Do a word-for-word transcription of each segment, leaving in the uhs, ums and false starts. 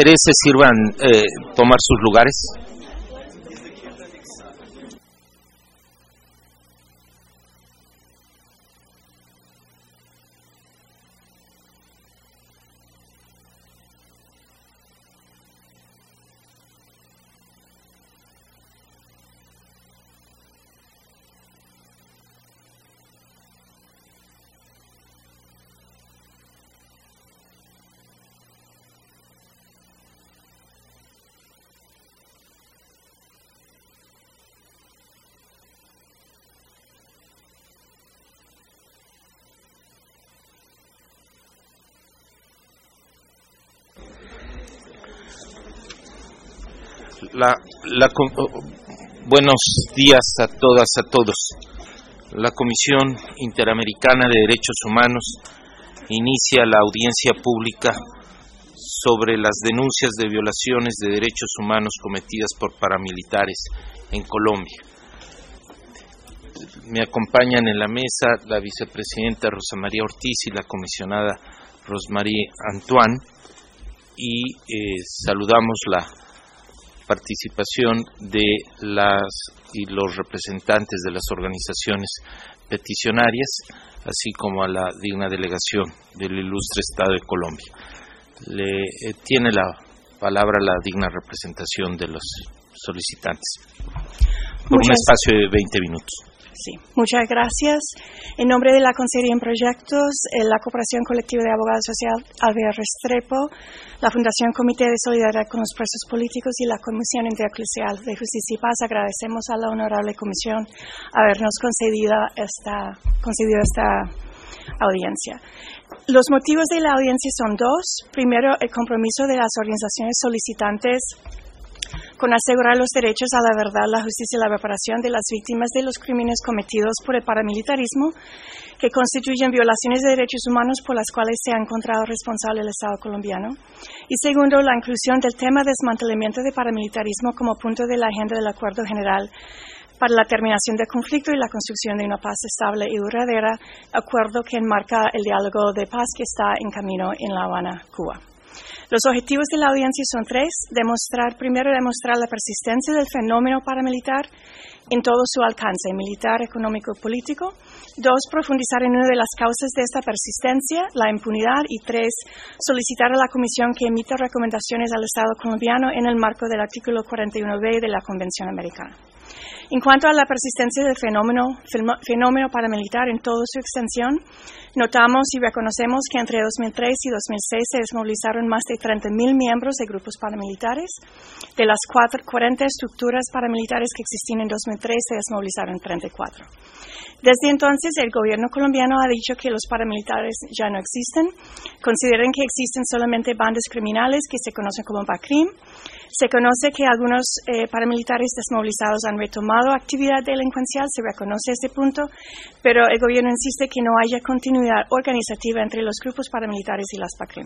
intereses sirvan eh, tomar sus lugares. La, la, buenos días a todas, a todos. La Comisión Interamericana de Derechos Humanos inicia la audiencia pública sobre las denuncias de violaciones de derechos humanos cometidas por paramilitares en Colombia. Me acompañan en la mesa la vicepresidenta Rosa María Ortiz y la comisionada Rosmarie Antoine, y eh, saludamos la participación de las y los representantes de las organizaciones peticionarias, así como a la digna delegación del ilustre Estado de Colombia. Le eh, tiene la palabra la digna representación de los solicitantes por Muchas. un espacio de veinte minutos. Sí, muchas gracias. En nombre de la Consejería en Proyectos, la Cooperación Colectiva de Abogados Social Alvear Restrepo, la Fundación Comité de Solidaridad con los Presos Políticos y la Comisión Intereclesial de Justicia y Paz, agradecemos a la Honorable Comisión habernos concedido esta, concedido esta audiencia. Los motivos de la audiencia son dos. Primero, el compromiso de las organizaciones solicitantes con asegurar los derechos a la verdad, la justicia y la reparación de las víctimas de los crímenes cometidos por el paramilitarismo, que constituyen violaciones de derechos humanos por las cuales se ha encontrado responsable el Estado colombiano. Y segundo, la inclusión del tema desmantelamiento de paramilitarismo como punto de la agenda del Acuerdo General para la terminación del conflicto y la construcción de una paz estable y duradera, acuerdo que enmarca el diálogo de paz que está en camino en La Habana, Cuba. Los objetivos de la audiencia son tres: demostrar, primero, demostrar la persistencia del fenómeno paramilitar en todo su alcance, militar, económico y político. Dos, profundizar en una de las causas de esta persistencia, la impunidad. Y tres, solicitar a la Comisión que emita recomendaciones al Estado colombiano en el marco del artículo cuarenta y uno B de la Convención Americana. En cuanto a la persistencia del fenómeno, fenómeno paramilitar en toda su extensión, notamos y reconocemos que entre dos mil tres y dos mil seis se desmovilizaron más de treinta mil miembros de grupos paramilitares. De las cuarenta estructuras paramilitares que existían en dos mil tres, se desmovilizaron treinta y cuatro. Desde entonces, el gobierno colombiano ha dicho que los paramilitares ya no existen. Consideran que existen solamente bandas criminales que se conocen como BACRIM. Se conoce que algunos eh, paramilitares desmovilizados han retomado actividad delincuencial, se reconoce este punto, pero el gobierno insiste que no haya continuidad organizativa entre los grupos paramilitares y las BACRIM.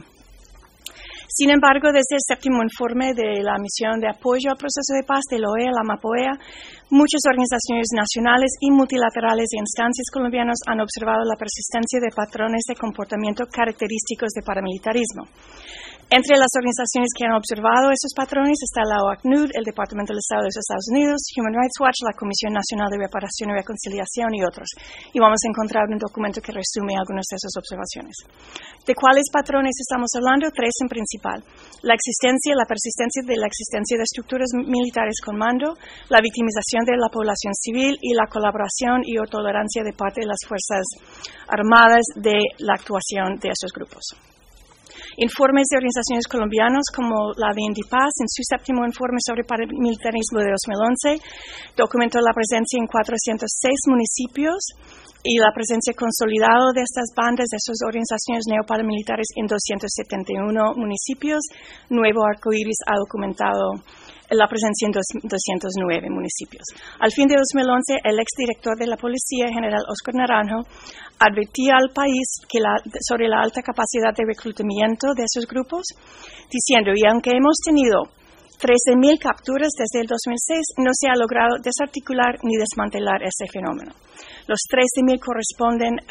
Sin embargo, desde el séptimo informe de la Misión de Apoyo al Proceso de Paz de la O E A, la MAPOEA, muchas organizaciones nacionales y multilaterales e instancias colombianas han observado la persistencia de patrones de comportamiento característicos de paramilitarismo. Entre las organizaciones que han observado esos patrones está la O A C N U D, el Departamento del Estado de los Estados Unidos, Human Rights Watch, la Comisión Nacional de Reparación y Reconciliación y otros. Y vamos a encontrar un documento que resume algunas de esas observaciones. ¿De cuáles patrones estamos hablando? Tres en principal. La existencia, la persistencia de la existencia de estructuras militares con mando, la victimización de la población civil y la colaboración y o tolerancia de parte de las Fuerzas Armadas de la actuación de esos grupos. Informes de organizaciones colombianas como la de Indipaz, en su séptimo informe sobre paramilitarismo de dos mil once, documentó la presencia en cuatrocientos seis municipios y la presencia consolidada de estas bandas, de estas organizaciones neoparamilitares en doscientos setenta y uno municipios. Nuevo Arcoíris ha documentado la presencia en doscientos nueve municipios. Al fin de dos mil once, el exdirector de la Policía, general Oscar Naranjo, advertía al país que la, sobre la alta capacidad de reclutamiento de esos grupos, diciendo, y aunque hemos tenido trece mil capturas desde el dos mil seis, no se ha logrado desarticular ni desmantelar ese fenómeno. Los trece mil corresponden a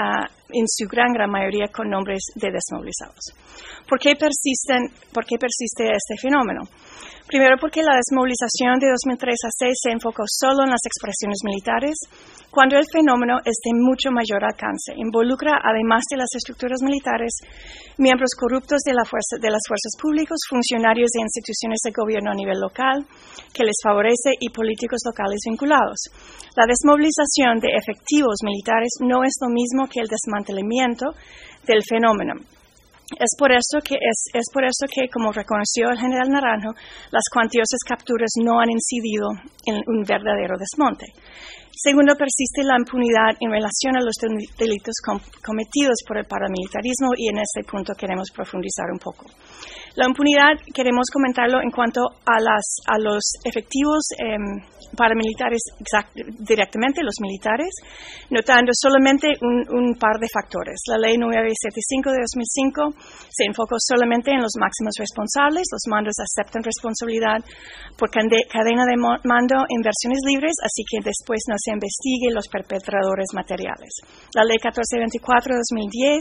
en su gran, gran mayoría con nombres de desmovilizados. ¿Por qué persisten, por qué persiste este fenómeno? Primero, porque la desmovilización de dos mil tres a dos mil seis se enfocó solo en las expresiones militares, cuando el fenómeno es de mucho mayor alcance. Involucra, además de las estructuras militares, miembros corruptos de, la fuerza, de las fuerzas públicas, funcionarios de instituciones de gobierno a nivel local, que les favorece, y políticos locales vinculados. La desmovilización de efectivos militares no es lo mismo que el desmantelamiento del fenómeno. Es por eso que, es, es por eso que, como reconoció el general Naranjo, las cuantiosas capturas no han incidido en un verdadero desmonte. Segundo, persiste la impunidad en relación a los delitos com- cometidos por el paramilitarismo, y en este punto queremos profundizar un poco. La impunidad queremos comentarlo en cuanto a, las, a los efectivos eh, paramilitares, exact, directamente los militares, notando solamente un, un par de factores. La ley nueve setenta y cinco de dos mil cinco se enfocó solamente en los máximos responsables. Los mandos aceptan responsabilidad por cadena de mando en versiones libres, así que después no se investigue los perpetradores materiales. La ley catorce veinticuatro de dos mil diez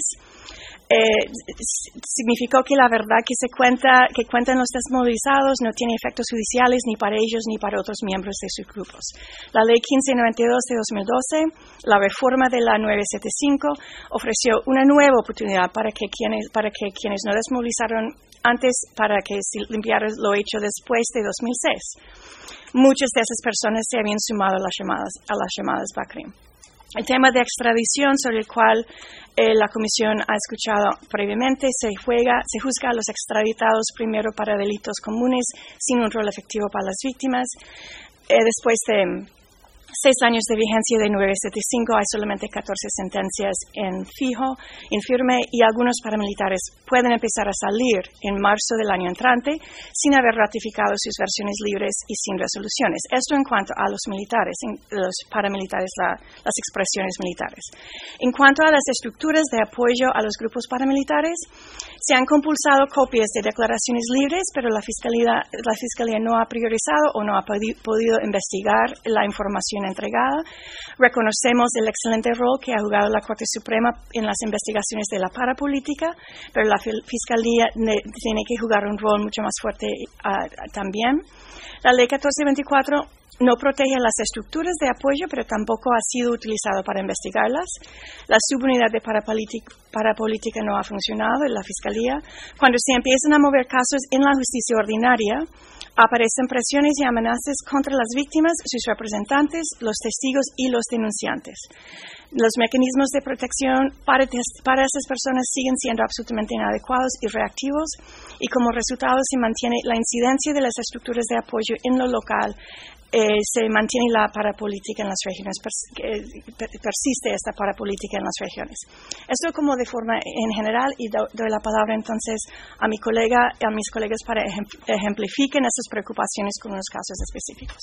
Eh, significó que la verdad que se cuenta, que cuentan los desmovilizados no tiene efectos judiciales ni para ellos ni para otros miembros de sus grupos. La ley quince noventa y dos de dos mil doce, la reforma de la nueve setenta y cinco, ofreció una nueva oportunidad para que quienes, para que quienes no desmovilizaron antes, para que se limpiara lo hecho después de dos mil seis. Muchas de esas personas se habían sumado a las llamadas, a las llamadas BACRIM. El tema de extradición, sobre el cual eh, la Comisión ha escuchado previamente, se, juega, se juzga a los extraditados primero para delitos comunes sin un rol efectivo para las víctimas. Eh, después de seis años de vigencia de nueve setenta y cinco, hay solamente catorce sentencias en fijo, en firme, y algunos paramilitares pueden empezar a salir en marzo del año entrante sin haber ratificado sus versiones libres y sin resoluciones. Esto en cuanto a los militares, los paramilitares, la, las expresiones militares. En cuanto a las estructuras de apoyo a los grupos paramilitares, se han compulsado copias de declaraciones libres, pero la Fiscalía, la Fiscalía no ha priorizado o no ha podi- podido investigar la información entregada. Reconocemos el excelente rol que ha jugado la Corte Suprema en las investigaciones de la parapolítica, pero la Fiscalía ne- tiene que jugar un rol mucho más fuerte uh, también. La Ley catorce veinticuatro no protege las estructuras de apoyo, pero tampoco ha sido utilizado para investigarlas. La subunidad de parapolítica, parapolítica no ha funcionado en la Fiscalía. Cuando se empiezan a mover casos en la justicia ordinaria, aparecen presiones y amenazas contra las víctimas, sus representantes, los testigos y los denunciantes. Los mecanismos de protección para, para esas personas siguen siendo absolutamente inadecuados y reactivos, y como resultado se mantiene la incidencia de las estructuras de apoyo en lo local. Eh, se mantiene la parapolítica en las regiones, pers- per- persiste esta parapolítica en las regiones. Esto como de forma en general, y do- doy la palabra entonces a mi colega, a mis colegas para ejem- ejemplifiquen estas preocupaciones con unos casos específicos.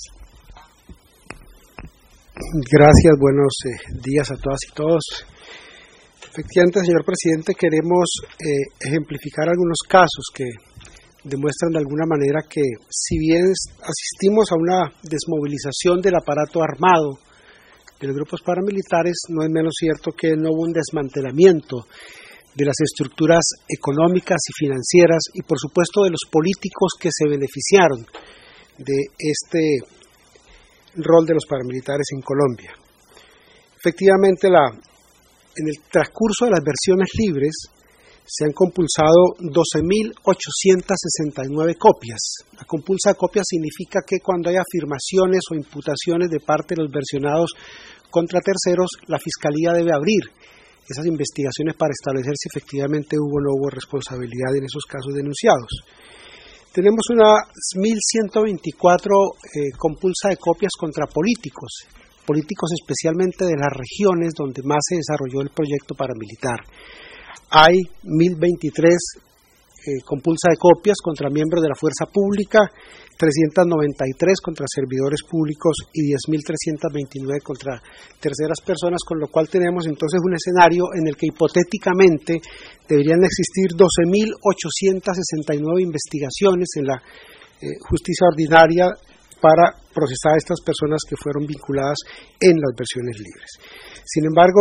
Gracias, buenos eh, días a todas y todos. Efectivamente, señor presidente, queremos eh, ejemplificar algunos casos que demuestran de alguna manera que, si bien asistimos a una desmovilización del aparato armado de los grupos paramilitares, no es menos cierto que no hubo un desmantelamiento de las estructuras económicas y financieras, y por supuesto de los políticos que se beneficiaron de este rol de los paramilitares en Colombia. Efectivamente, la, en el transcurso de las versiones libres se han compulsado doce mil ochocientas sesenta y nueve copias. La compulsa de copias significa que cuando hay afirmaciones o imputaciones de parte de los versionados contra terceros, la Fiscalía debe abrir esas investigaciones para establecer si efectivamente hubo o no hubo responsabilidad en esos casos denunciados. Tenemos unas mil ciento veinticuatro eh, compulsa de copias contra políticos, políticos especialmente de las regiones donde más se desarrolló el proyecto paramilitar. Hay mil veintitrés eh, compulsa de copias contra miembros de la fuerza pública, trescientos noventa y tres contra servidores públicos y diez mil trescientos veintinueve contra terceras personas, con lo cual tenemos entonces un escenario en el que hipotéticamente deberían existir doce mil ochocientas sesenta y nueve investigaciones en la eh, justicia ordinaria para procesar a estas personas que fueron vinculadas en las versiones libres. Sin embargo,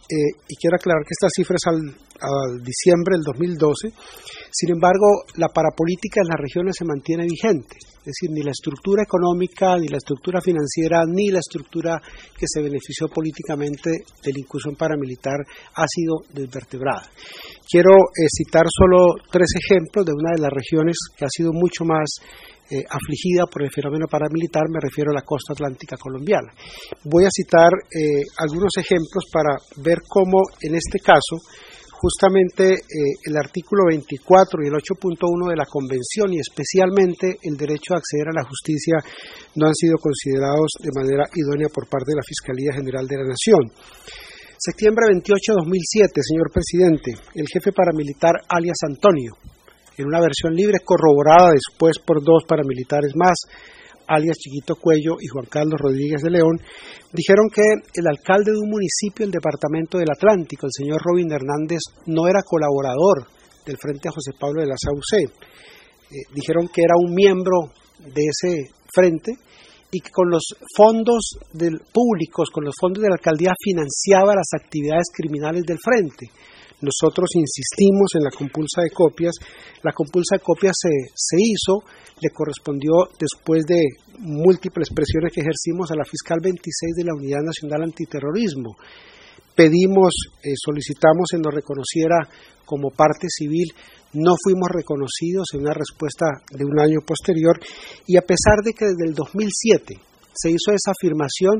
eh, y quiero aclarar que esta cifra es al, al diciembre del dos mil doce. Sin embargo, la parapolítica en las regiones se mantiene vigente, es decir, ni la estructura económica, ni la estructura financiera, ni la estructura que se benefició políticamente de la incursión paramilitar ha sido desvertebrada. Quiero eh, citar solo tres ejemplos de una de las regiones que ha sido mucho más eh, afligida por el fenómeno paramilitar, me refiero a la costa atlántica colombiana. Voy a citar eh, algunos ejemplos para ver cómo en este caso justamente eh, el artículo veinticuatro y el ocho punto uno de la Convención, y especialmente el derecho a acceder a la justicia, no han sido considerados de manera idónea por parte de la Fiscalía General de la Nación. Septiembre veintiocho de dos mil siete, señor presidente, el jefe paramilitar alias Antonio, en una versión libre corroborada después por dos paramilitares más, alias Chiquito Cuello y Juan Carlos Rodríguez de León, dijeron que el alcalde de un municipio del departamento del Atlántico, el señor Robin Hernández, no era colaborador del Frente José Pablo de la Sauce. Eh, dijeron que era un miembro de ese frente y que con los fondos del, públicos, con los fondos de la alcaldía, financiaba las actividades criminales del frente. Nosotros insistimos en la compulsa de copias, la compulsa de copias se, se hizo, le correspondió después de múltiples presiones que ejercimos a la fiscal veintiséis de la Unidad Nacional Antiterrorismo. Pedimos, eh, solicitamos que nos reconociera como parte civil, no fuimos reconocidos en una respuesta de un año posterior, y a pesar de que desde el dos mil siete se hizo esa afirmación,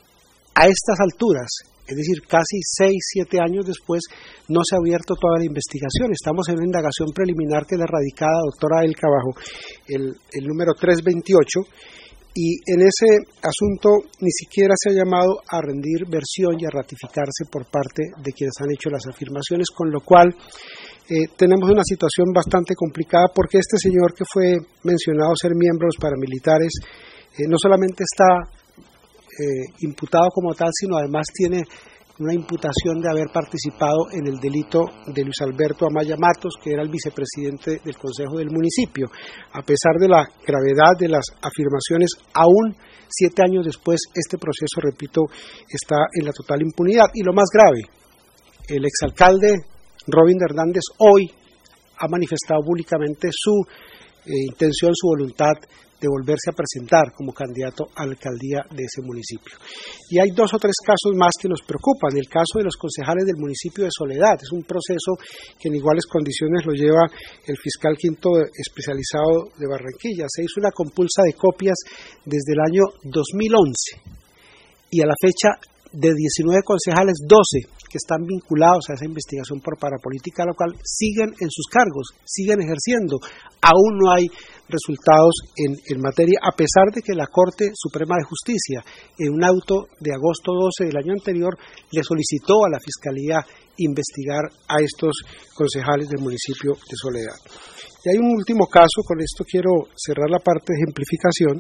a estas alturas, es decir, casi seis, siete años después, no se ha abierto toda la investigación. Estamos en una indagación preliminar que la radicada doctora Elka bajo el, el número trescientos veintiocho, y en ese asunto ni siquiera se ha llamado a rendir versión y a ratificarse por parte de quienes han hecho las afirmaciones, con lo cual eh, tenemos una situación bastante complicada, porque este señor que fue mencionado ser miembro de los paramilitares eh, no solamente está Eh, imputado como tal, sino además tiene una imputación de haber participado en el delito de Luis Alberto Amaya Matos, que era el vicepresidente del Consejo del Municipio. A pesar de la gravedad de las afirmaciones, aún siete años después, este proceso, repito, está en la total impunidad. Y lo más grave, el exalcalde Robin Hernández hoy ha manifestado públicamente su eh, intención, su voluntad de volverse a presentar como candidato a la alcaldía de ese municipio. Y hay dos o tres casos más que nos preocupan. El caso de los concejales del municipio de Soledad es un proceso que en iguales condiciones lo lleva el fiscal quinto especializado de Barranquilla. Se hizo una compulsa de copias desde el año dos mil once y a la fecha de diecinueve concejales, doce que están vinculados a esa investigación por parapolítica local siguen en sus cargos, siguen ejerciendo. Aún no hay resultados en, en materia, a pesar de que la Corte Suprema de Justicia, en un auto de agosto doce del año anterior, le solicitó a la Fiscalía investigar a estos concejales del municipio de Soledad. Y hay un último caso, con esto quiero cerrar la parte de ejemplificación,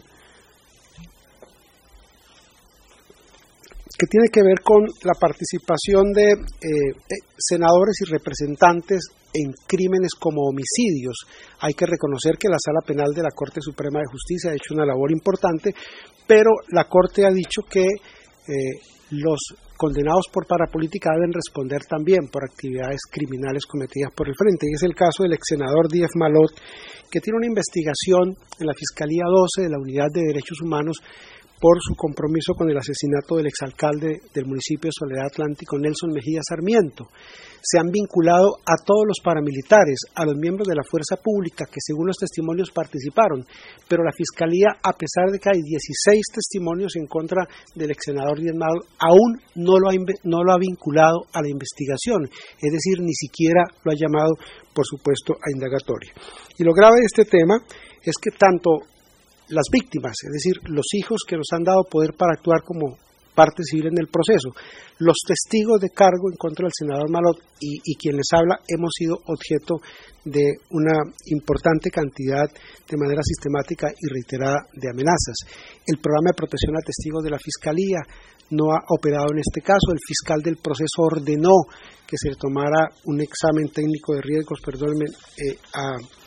que tiene que ver con la participación de eh, senadores y representantes en crímenes como homicidios. Hay que reconocer que la Sala Penal de la Corte Suprema de Justicia ha hecho una labor importante, pero la Corte ha dicho que eh, los condenados por parapolítica deben responder también por actividades criminales cometidas por el Frente. Y es el caso del ex senador Díaz Malot, que tiene una investigación en la Fiscalía doce de la Unidad de Derechos Humanos por su compromiso con el asesinato del exalcalde del municipio de Soledad Atlántico, Nelson Mejía Sarmiento. Se han vinculado a todos los paramilitares, a los miembros de la fuerza pública que según los testimonios participaron, pero la Fiscalía, a pesar de que hay dieciséis testimonios en contra del ex senador Díaz Malot, aún no lo, ha, no lo ha vinculado a la investigación, es decir, ni siquiera lo ha llamado, por supuesto, a indagatoria. Y lo grave de este tema es que tanto las víctimas, es decir, los hijos que nos han dado poder para actuar como parte civil en el proceso, los testigos de cargo en contra del senador Malot y, y quien les habla, hemos sido objeto de una importante cantidad de manera sistemática y reiterada de amenazas. El programa de protección a testigos de la Fiscalía no ha operado en este caso. El fiscal del proceso ordenó que se tomara un examen técnico de riesgos, perdónenme, eh, a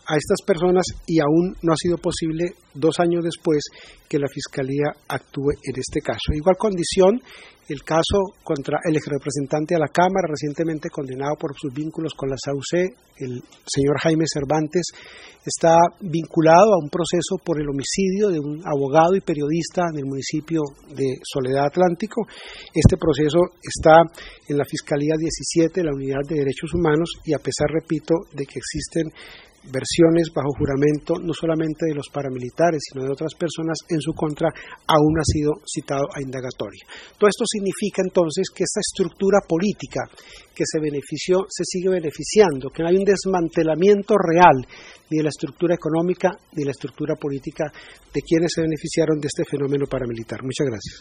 a estas personas y aún no ha sido posible, dos años después, que la Fiscalía actúe en este caso. Igual condición, el caso contra el exrepresentante a la Cámara, recientemente condenado por sus vínculos con la S A U C, el señor Jaime Cervantes, está vinculado a un proceso por el homicidio de un abogado y periodista en el municipio de Soledad Atlántico. Este proceso está en la Fiscalía diecisiete, la Unidad de Derechos Humanos, y a pesar, repito, de que existen versiones bajo juramento, no solamente de los paramilitares, sino de otras personas en su contra, aún ha sido citado a indagatoria. Todo esto significa entonces que esta estructura política que se benefició, se sigue beneficiando, que no hay un desmantelamiento real ni de la estructura económica ni de la estructura política de quienes se beneficiaron de este fenómeno paramilitar. Muchas gracias.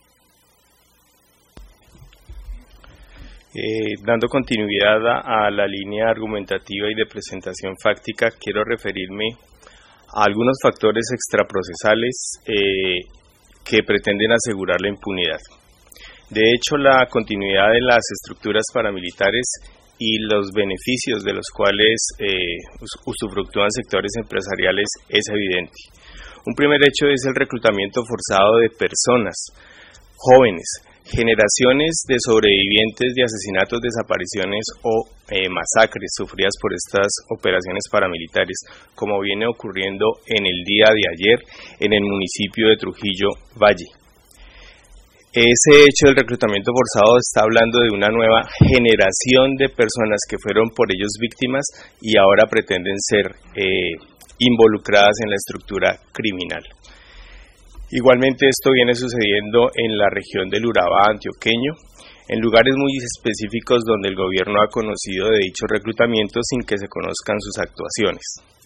Eh, dando continuidad a, a la línea argumentativa y de presentación fáctica, quiero referirme a algunos factores extraprocesales eh, que pretenden asegurar la impunidad. De hecho, la continuidad de las estructuras paramilitares y los beneficios de los cuales eh, usufructúan sectores empresariales es evidente. Un primer hecho es el reclutamiento forzado de personas jóvenes, generaciones de sobrevivientes de asesinatos, desapariciones o eh, masacres sufridas por estas operaciones paramilitares, como viene ocurriendo en el día de ayer en el municipio de Trujillo Valle. Ese hecho del reclutamiento forzado está hablando de una nueva generación de personas que fueron por ellos víctimas y ahora pretenden ser eh, involucradas en la estructura criminal. Igualmente esto viene sucediendo en la región del Urabá antioqueño, en lugares muy específicos donde el gobierno ha conocido de dichos reclutamientos sin que se conozcan sus actuaciones.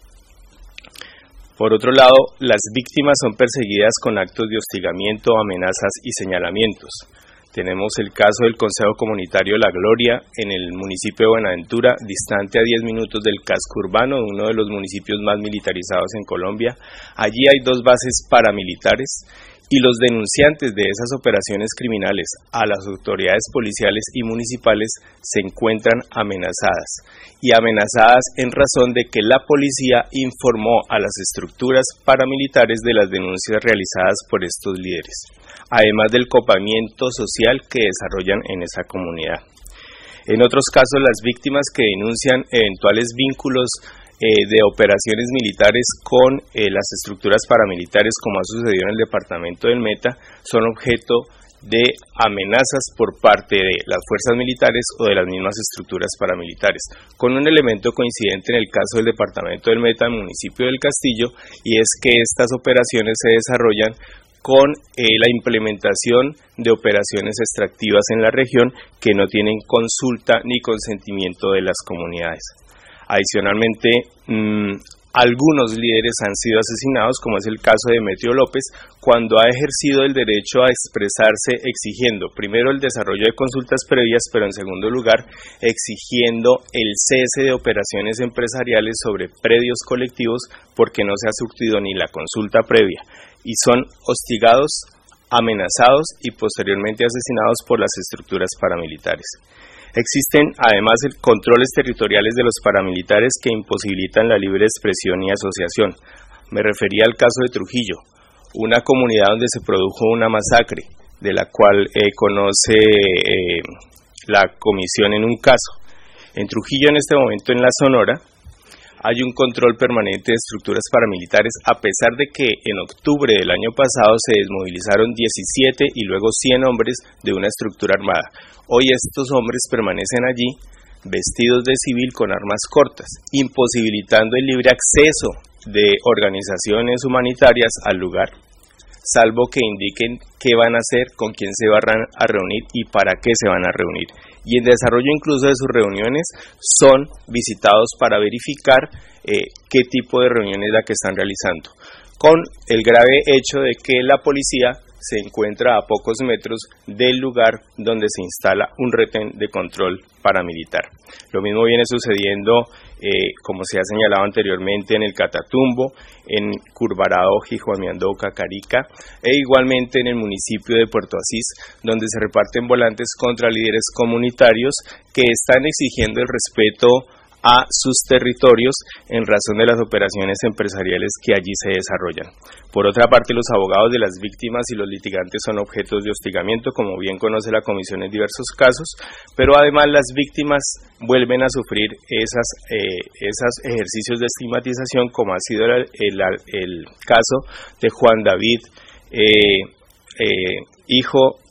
Por otro lado, las víctimas son perseguidas con actos de hostigamiento, amenazas y señalamientos. Tenemos el caso del Consejo Comunitario La Gloria en el municipio de Buenaventura, distante a diez minutos del casco urbano, uno de los municipios más militarizados en Colombia. Allí hay dos bases paramilitares y los denunciantes de esas operaciones criminales a las autoridades policiales y municipales se encuentran amenazadas, y amenazadas en razón de que la policía informó a las estructuras paramilitares de las denuncias realizadas por estos líderes, además del copamiento social que desarrollan en esa comunidad. En otros casos, las víctimas que denuncian eventuales vínculos eh, de operaciones militares con eh, las estructuras paramilitares, como ha sucedido en el departamento del Meta, son objeto de amenazas por parte de las fuerzas militares o de las mismas estructuras paramilitares, con un elemento coincidente en el caso del departamento del Meta, el municipio del Castillo, y es que estas operaciones se desarrollan con eh, la implementación de operaciones extractivas en la región que no tienen consulta ni consentimiento de las comunidades. Adicionalmente, mmm, algunos líderes han sido asesinados, como es el caso de Demetrio López, cuando ha ejercido el derecho a expresarse exigiendo, primero, el desarrollo de consultas previas, pero en segundo lugar, exigiendo el cese de operaciones empresariales sobre predios colectivos porque no se ha surtido ni la consulta previa, y son hostigados, amenazados y posteriormente asesinados por las estructuras paramilitares. Existen además controles territoriales de los paramilitares que imposibilitan la libre expresión y asociación. Me refería al caso de Trujillo, una comunidad donde se produjo una masacre, de la cual eh, conoce eh, la comisión en un caso. En Trujillo, en este momento en la Sonora, hay un control permanente de estructuras paramilitares, a pesar de que en octubre del año pasado se desmovilizaron diecisiete y luego cien hombres de una estructura armada. Hoy estos hombres permanecen allí, vestidos de civil con armas cortas, imposibilitando el libre acceso de organizaciones humanitarias al lugar, salvo que indiquen qué van a hacer, con quién se van a reunir y para qué se van a reunir. Y en desarrollo incluso de sus reuniones son visitados para verificar eh, qué tipo de reunión es la que están realizando, con el grave hecho de que la policía se encuentra a pocos metros del lugar donde se instala un retén de control paramilitar. Lo mismo viene sucediendo, eh, como se ha señalado anteriormente, en el Catatumbo, en Curvarao, Jijuamiandó, Cacarica, e igualmente en el municipio de Puerto Asís, donde se reparten volantes contra líderes comunitarios que están exigiendo el respeto a sus territorios en razón de las operaciones empresariales que allí se desarrollan. Por otra parte, los abogados de las víctimas y los litigantes son objetos de hostigamiento, como bien conoce la Comisión en diversos casos, pero además las víctimas vuelven a sufrir esas, eh, esos ejercicios de estigmatización, como ha sido el, el, el caso de Juan David, eh, eh, hijo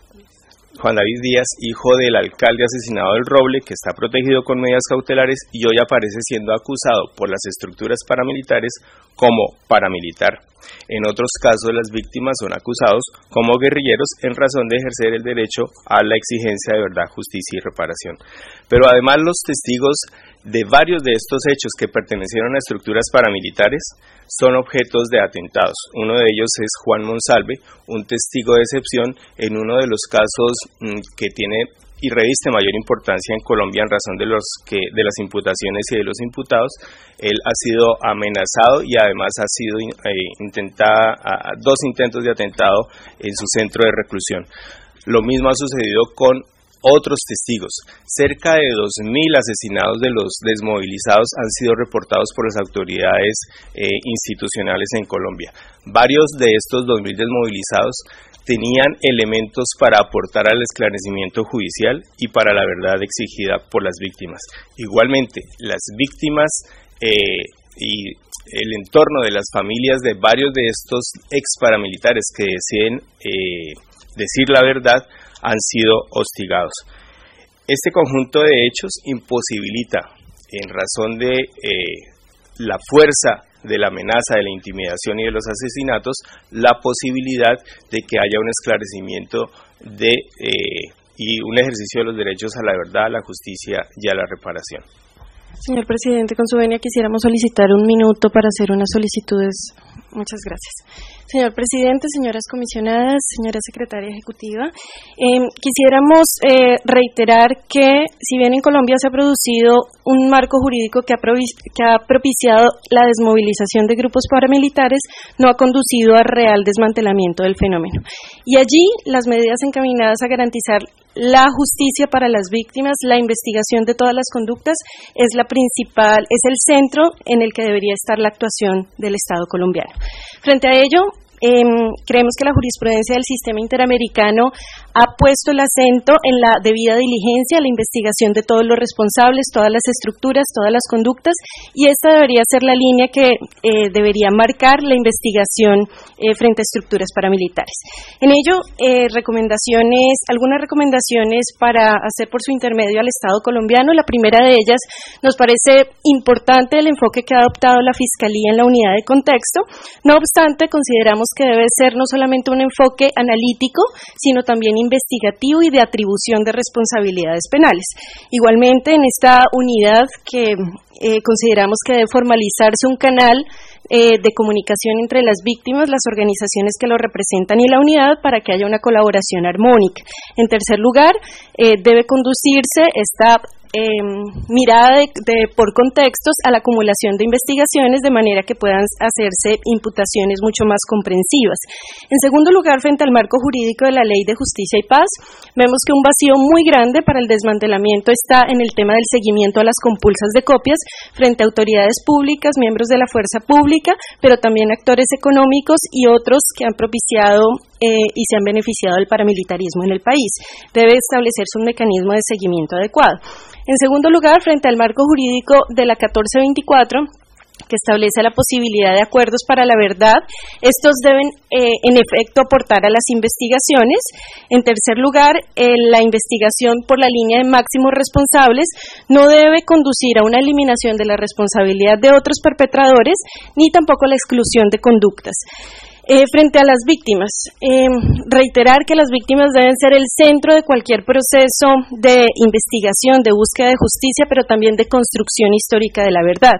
Juan David Díaz, hijo del alcalde asesinado del Roble, que está protegido con medidas cautelares y hoy aparece siendo acusado por las estructuras paramilitares como paramilitar. En otros casos, las víctimas son acusados como guerrilleros en razón de ejercer el derecho a la exigencia de verdad, justicia y reparación. Pero además, los testigos de varios de estos hechos que pertenecieron a estructuras paramilitares son objetos de atentados. Uno de ellos es Juan Monsalve, un testigo de excepción en uno de los casos mmm, que tiene y reviste mayor importancia en Colombia en razón de los que de las imputaciones y de los imputados. Él ha sido amenazado y además ha sido eh, intentada a, a dos intentos de atentado en su centro de reclusión. Lo mismo ha sucedido con otros testigos. Cerca de dos mil asesinados de los desmovilizados han sido reportados por las autoridades eh, institucionales en Colombia. Varios de estos dos mil desmovilizados tenían elementos para aportar al esclarecimiento judicial y para la verdad exigida por las víctimas. Igualmente, las víctimas eh, y el entorno de las familias de varios de estos ex paramilitares que deciden eh, decir la verdad han sido hostigados. Este conjunto de hechos imposibilita, en razón de eh, la fuerza de la amenaza, de la intimidación y de los asesinatos, la posibilidad de que haya un esclarecimiento de eh, y un ejercicio de los derechos a la verdad, a la justicia y a la reparación. Señor presidente, con su venia quisiéramos solicitar un minuto para hacer unas solicitudes. Muchas gracias. Señor presidente, señoras comisionadas, señora secretaria ejecutiva, eh, quisiéramos eh, reiterar que si bien en Colombia se ha producido un marco jurídico que ha, que ha propiciado la desmovilización de grupos paramilitares, no ha conducido al real desmantelamiento del fenómeno. Y allí las medidas encaminadas a garantizar la justicia para las víctimas, la investigación de todas las conductas, es la principal, es el centro en el que debería estar la actuación del Estado colombiano. Frente a ello, Eh, creemos que la jurisprudencia del sistema interamericano ha puesto el acento en la debida diligencia, la investigación de todos los responsables, todas las estructuras, todas las conductas, y esta debería ser la línea que eh, debería marcar la investigación eh, frente a estructuras paramilitares. En ello, eh, recomendaciones, algunas recomendaciones para hacer por su intermedio al Estado colombiano. La primera de ellas, nos parece importante el enfoque que ha adoptado la Fiscalía en la unidad de contexto. No obstante, consideramos que debe ser no solamente un enfoque analítico, sino también investigativo y de atribución de responsabilidades penales. Igualmente, en esta unidad que eh, consideramos que debe formalizarse un canal eh, de comunicación entre las víctimas, las organizaciones que lo representan y la unidad para que haya una colaboración armónica. En tercer lugar, eh, debe conducirse esta Eh, mirada de, de, por contextos a la acumulación de investigaciones de manera que puedan hacerse imputaciones mucho más comprensivas. En segundo lugar, frente al marco jurídico de la Ley de Justicia y Paz, vemos que un vacío muy grande para el desmantelamiento está en el tema del seguimiento a las compulsas de copias frente a autoridades públicas, miembros de la fuerza pública, pero también actores económicos y otros que han propiciado eh, y se han beneficiado del paramilitarismo en el país. Debe establecerse un mecanismo de seguimiento adecuado. En segundo lugar, frente al marco jurídico de la catorce veinticuatro, que establece la posibilidad de acuerdos para la verdad, estos deben eh, en efecto aportar a las investigaciones. En tercer lugar, eh, la investigación por la línea de máximos responsables no debe conducir a una eliminación de la responsabilidad de otros perpetradores, ni tampoco a la exclusión de conductas. Eh, frente a las víctimas, eh, reiterar que las víctimas deben ser el centro de cualquier proceso de investigación, de búsqueda de justicia, pero también de construcción histórica de la verdad.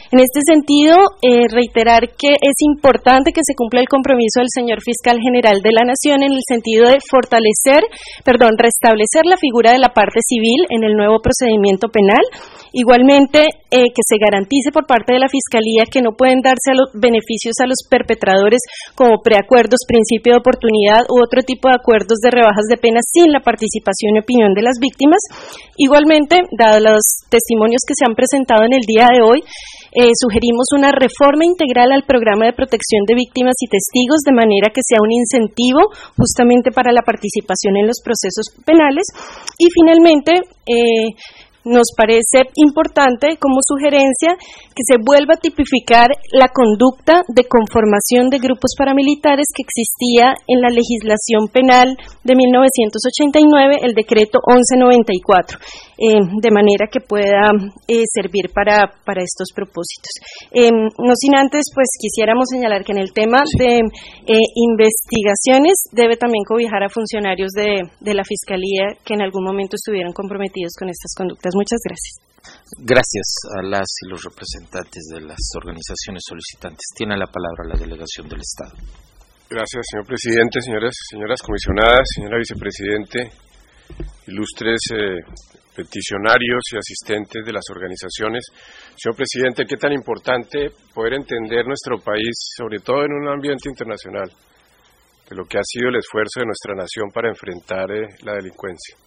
En este sentido, eh, reiterar que es importante que se cumpla el compromiso del señor Fiscal General de la Nación en el sentido de fortalecer, perdón, restablecer la figura de la parte civil en el nuevo procedimiento penal. Igualmente, eh, que se garantice por parte de la Fiscalía que no pueden darse a los beneficios a los perpetradores como preacuerdos, principio de oportunidad u otro tipo de acuerdos de rebajas de penas sin la participación y opinión de las víctimas. Igualmente, dados los testimonios que se han presentado en el día de hoy, eh, sugerimos una reforma integral al programa de protección de víctimas y testigos de manera que sea un incentivo justamente para la participación en los procesos penales. Y finalmente, eh, nos parece importante como sugerencia que se vuelva a tipificar la conducta de conformación de grupos paramilitares que existía en la legislación penal de mil novecientos ochenta y nueve, el decreto once noventa y cuatro, eh, de manera que pueda eh, servir para, para estos propósitos. Eh, no sin antes, pues quisiéramos señalar que en el tema de eh, investigaciones debe también cobijar a funcionarios de, de la Fiscalía que en algún momento estuvieron comprometidos con estas conductas. Muchas gracias. Gracias a las y los representantes de las organizaciones solicitantes. Tiene la palabra la delegación del Estado. Gracias, señor presidente, señoras señoras comisionadas, señora vicepresidente, ilustres eh, peticionarios y asistentes de las organizaciones. Señor presidente, qué tan importante poder entender nuestro país, sobre todo en un ambiente internacional, de lo que ha sido el esfuerzo de nuestra nación para enfrentar eh, la delincuencia.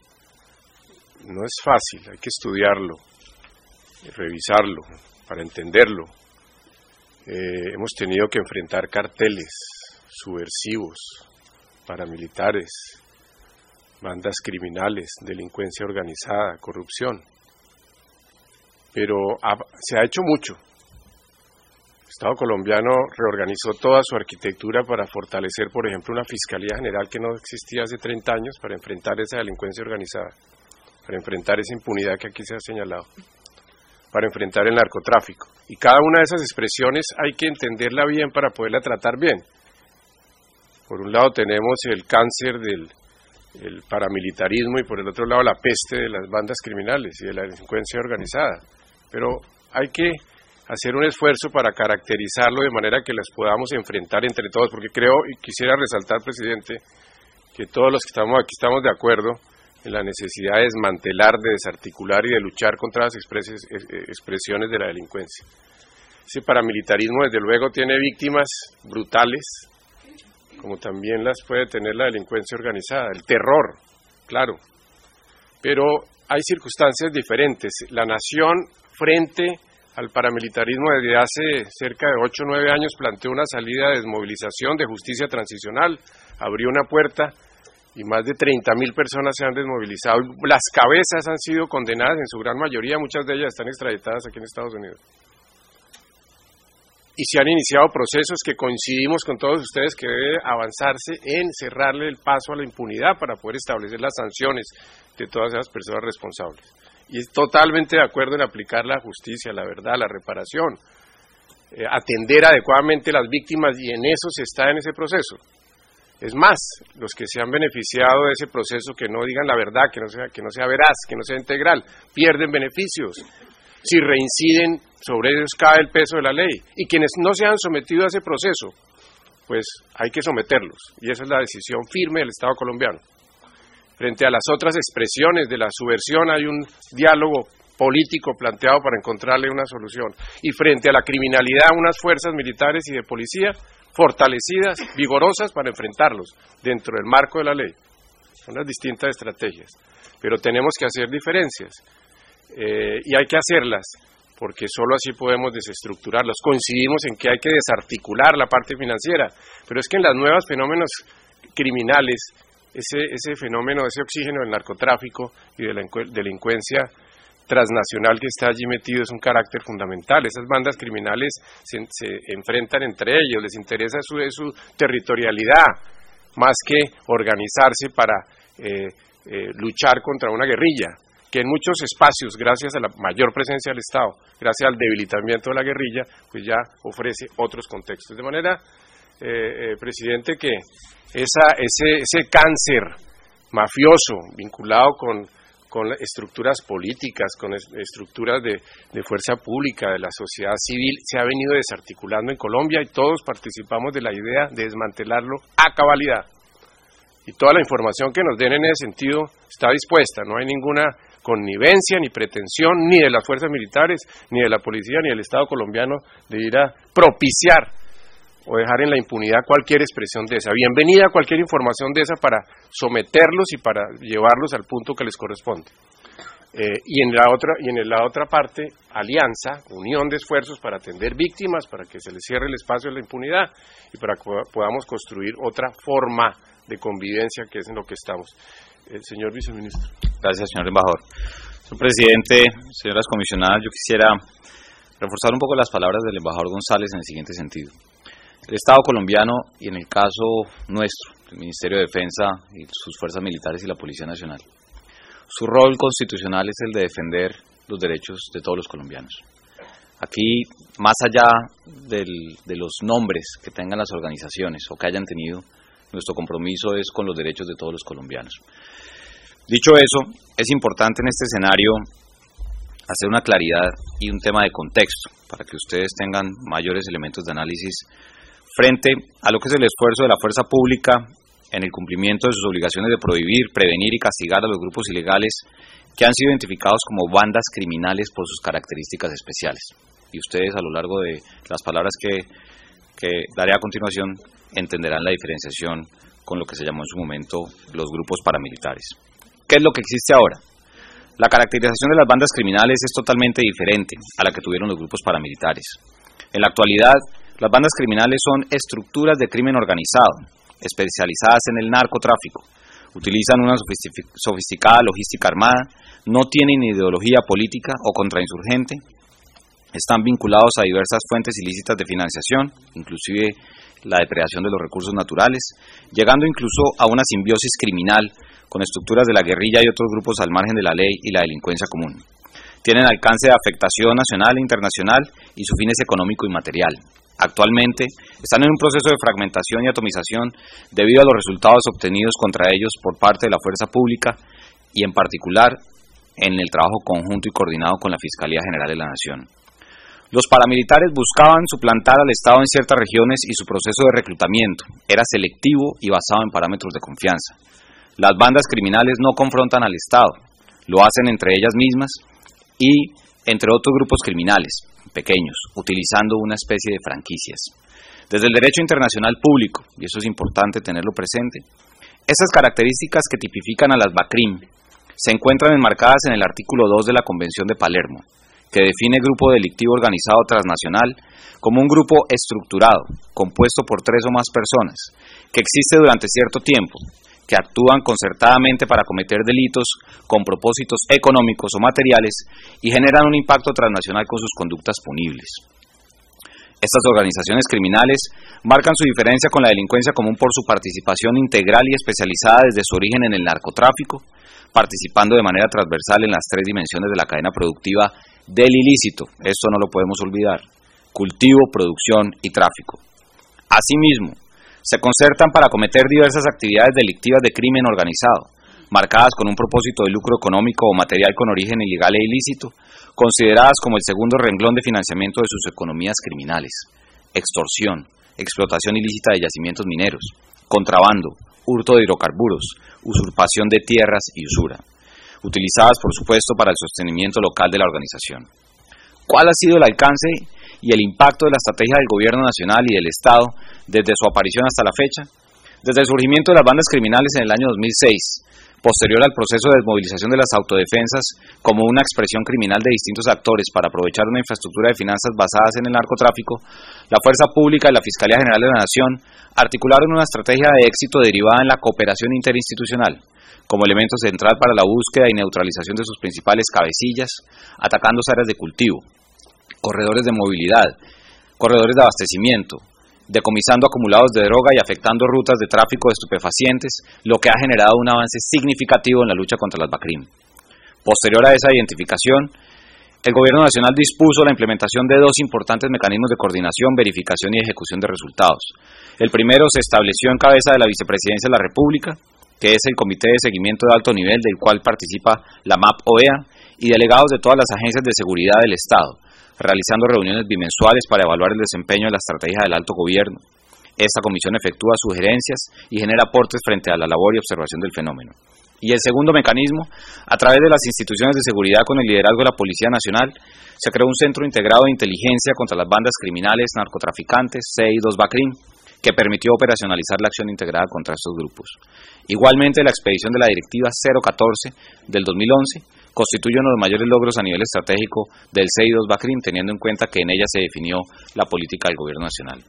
No es fácil, hay que estudiarlo, revisarlo, para entenderlo. Eh, hemos tenido que enfrentar carteles subversivos, paramilitares, bandas criminales, delincuencia organizada, corrupción. Pero ha, se ha hecho mucho. El Estado colombiano reorganizó toda su arquitectura para fortalecer, por ejemplo, una Fiscalía General que no existía hace treinta años para enfrentar esa delincuencia organizada, para enfrentar esa impunidad que aquí se ha señalado, para enfrentar el narcotráfico. Y cada una de esas expresiones hay que entenderla bien para poderla tratar bien. Por un lado tenemos el cáncer del el paramilitarismo y por el otro lado la peste de las bandas criminales y de la delincuencia organizada. Pero hay que hacer un esfuerzo para caracterizarlo de manera que las podamos enfrentar entre todos, porque creo, y quisiera resaltar, presidente, que todos los que estamos aquí estamos de acuerdo en la necesidad de desmantelar, de desarticular y de luchar contra las expresiones de la delincuencia. Ese paramilitarismo, desde luego, tiene víctimas brutales, como también las puede tener la delincuencia organizada, el terror, claro. Pero hay circunstancias diferentes. La nación, frente al paramilitarismo, desde hace cerca de ocho o nueve años, planteó una salida de desmovilización, de justicia transicional, abrió una puerta, y más de treinta mil personas se han desmovilizado. Las cabezas han sido condenadas en su gran mayoría, muchas de ellas están extraditadas aquí en Estados Unidos. Y se han iniciado procesos que coincidimos con todos ustedes que debe avanzarse en cerrarle el paso a la impunidad para poder establecer las sanciones de todas esas personas responsables. Y es totalmente de acuerdo en aplicar la justicia, la verdad, la reparación, eh, atender adecuadamente a las víctimas, y en eso se está en ese proceso. Es más, los que se han beneficiado de ese proceso, que no digan la verdad, que no sea, que no sea veraz, que no sea integral, pierden beneficios. Si reinciden, sobre ellos cae el peso de la ley. Y quienes no se han sometido a ese proceso, pues hay que someterlos. Y esa es la decisión firme del Estado colombiano. Frente a las otras expresiones de la subversión hay un diálogo político planteado para encontrarle una solución. Y frente a la criminalidad, unas fuerzas militares y de policía fortalecidas, vigorosas para enfrentarlos dentro del marco de la ley. Son las distintas estrategias. Pero tenemos que hacer diferencias. Eh, y hay que hacerlas, porque solo así podemos desestructurarlas. Coincidimos en que hay que desarticular la parte financiera, pero es que en los nuevos fenómenos criminales, ese, ese fenómeno, ese oxígeno del narcotráfico y de la delincuencia transnacional que está allí metido es un carácter fundamental. Esas bandas criminales se, se enfrentan entre ellos, les interesa su, su territorialidad, más que organizarse para eh, eh, luchar contra una guerrilla, que en muchos espacios, gracias a la mayor presencia del Estado, gracias al debilitamiento de la guerrilla, pues ya ofrece otros contextos. De manera, eh, eh, presidente, que esa, ese, ese cáncer mafioso vinculado con, con estructuras políticas, con estructuras de, de fuerza pública, de la sociedad civil, se ha venido desarticulando en Colombia y todos participamos de la idea de desmantelarlo a cabalidad. Y toda la información que nos den en ese sentido está dispuesta, no hay ninguna connivencia ni pretensión ni de las fuerzas militares, ni de la policía, ni del Estado colombiano de ir a propiciar o dejar en la impunidad cualquier expresión de esa. Bienvenida cualquier información de esa para someterlos y para llevarlos al punto que les corresponde. Eh, y en la otra y en la otra parte, alianza, unión de esfuerzos para atender víctimas, para que se les cierre el espacio de la impunidad y para que podamos construir otra forma de convivencia, que es en lo que estamos. Eh, señor viceministro. Gracias, señor embajador. Señor presidente, señoras comisionadas, yo quisiera reforzar un poco las palabras del embajador González en el siguiente sentido. El Estado colombiano, y en el caso nuestro, el Ministerio de Defensa y sus fuerzas militares y la Policía Nacional, su rol constitucional es el de defender los derechos de todos los colombianos. Aquí, más allá del, de los nombres que tengan las organizaciones o que hayan tenido, nuestro compromiso es con los derechos de todos los colombianos. Dicho eso, es importante en este escenario hacer una claridad y un tema de contexto para que ustedes tengan mayores elementos de análisis frente a lo que es el esfuerzo de la fuerza pública en el cumplimiento de sus obligaciones de prohibir, prevenir y castigar a los grupos ilegales que han sido identificados como bandas criminales por sus características especiales. Y ustedes, a lo largo de las palabras que, que daré a continuación, entenderán la diferenciación con lo que se llamó en su momento los grupos paramilitares. ¿Qué es lo que existe ahora? La caracterización de las bandas criminales es totalmente diferente a la que tuvieron los grupos paramilitares. En la actualidad, las bandas criminales son estructuras de crimen organizado, especializadas en el narcotráfico, utilizan una sofisticada logística armada, no tienen ideología política o contrainsurgente, están vinculados a diversas fuentes ilícitas de financiación, inclusive la depredación de los recursos naturales, llegando incluso a una simbiosis criminal con estructuras de la guerrilla y otros grupos al margen de la ley y la delincuencia común. Tienen alcance de afectación nacional e internacional y su fin es económico y material. Actualmente están en un proceso de fragmentación y atomización debido a los resultados obtenidos contra ellos por parte de la fuerza pública y en particular en el trabajo conjunto y coordinado con la Fiscalía General de la Nación. Los paramilitares buscaban suplantar al Estado en ciertas regiones y su proceso de reclutamiento era selectivo y basado en parámetros de confianza. Las bandas criminales no confrontan al Estado, lo hacen entre ellas mismas y entre otros grupos criminales pequeños, utilizando una especie de franquicias. Desde el derecho internacional público, y eso es importante tenerlo presente, estas características que tipifican a las BACRIM se encuentran enmarcadas en el artículo dos de la Convención de Palermo, que define grupo delictivo organizado transnacional como un grupo estructurado, compuesto por tres o más personas, que existe durante cierto tiempo, que actúan concertadamente para cometer delitos con propósitos económicos o materiales y generan un impacto transnacional con sus conductas punibles. Estas organizaciones criminales marcan su diferencia con la delincuencia común por su participación integral y especializada desde su origen en el narcotráfico, participando de manera transversal en las tres dimensiones de la cadena productiva del ilícito, esto no lo podemos olvidar, cultivo, producción y tráfico. Asimismo, se concertan para cometer diversas actividades delictivas de crimen organizado, marcadas con un propósito de lucro económico o material con origen ilegal e ilícito, consideradas como el segundo renglón de financiamiento de sus economías criminales: extorsión, explotación ilícita de yacimientos mineros, contrabando, hurto de hidrocarburos, usurpación de tierras y usura, utilizadas por supuesto para el sostenimiento local de la organización. ¿Cuál ha sido el alcance y el impacto de la estrategia del Gobierno Nacional y del Estado desde su aparición hasta la fecha? Desde el surgimiento de las bandas criminales en el año dos mil seis, posterior al proceso de desmovilización de las autodefensas como una expresión criminal de distintos actores para aprovechar una infraestructura de finanzas basadas en el narcotráfico, la Fuerza Pública y la Fiscalía General de la Nación articularon una estrategia de éxito derivada en la cooperación interinstitucional, como elemento central para la búsqueda y neutralización de sus principales cabecillas, atacando áreas de cultivo, corredores de movilidad, corredores de abastecimiento, decomisando acumulados de droga y afectando rutas de tráfico de estupefacientes, lo que ha generado un avance significativo en la lucha contra las BACRIM. Posterior a esa identificación, el Gobierno Nacional dispuso la implementación de dos importantes mecanismos de coordinación, verificación y ejecución de resultados. El primero se estableció en cabeza de la Vicepresidencia de la República que es el Comité de Seguimiento de Alto Nivel, del cual participa la M A P O E A, y delegados de todas las agencias de seguridad del Estado, realizando reuniones bimensuales para evaluar el desempeño de la estrategia del alto gobierno. Esta comisión efectúa sugerencias y genera aportes frente a la labor y observación del fenómeno. Y el segundo mecanismo, a través de las instituciones de seguridad con el liderazgo de la Policía Nacional, se creó un centro integrado de inteligencia contra las bandas criminales, narcotraficantes, C I dos BACRIM, que permitió operacionalizar la acción integrada contra estos grupos. Igualmente, la expedición de la Directiva cero catorce del dos mil once constituye uno de los mayores logros a nivel estratégico del C I dos BACRIM, teniendo en cuenta que en ella se definió la política del Gobierno Nacional.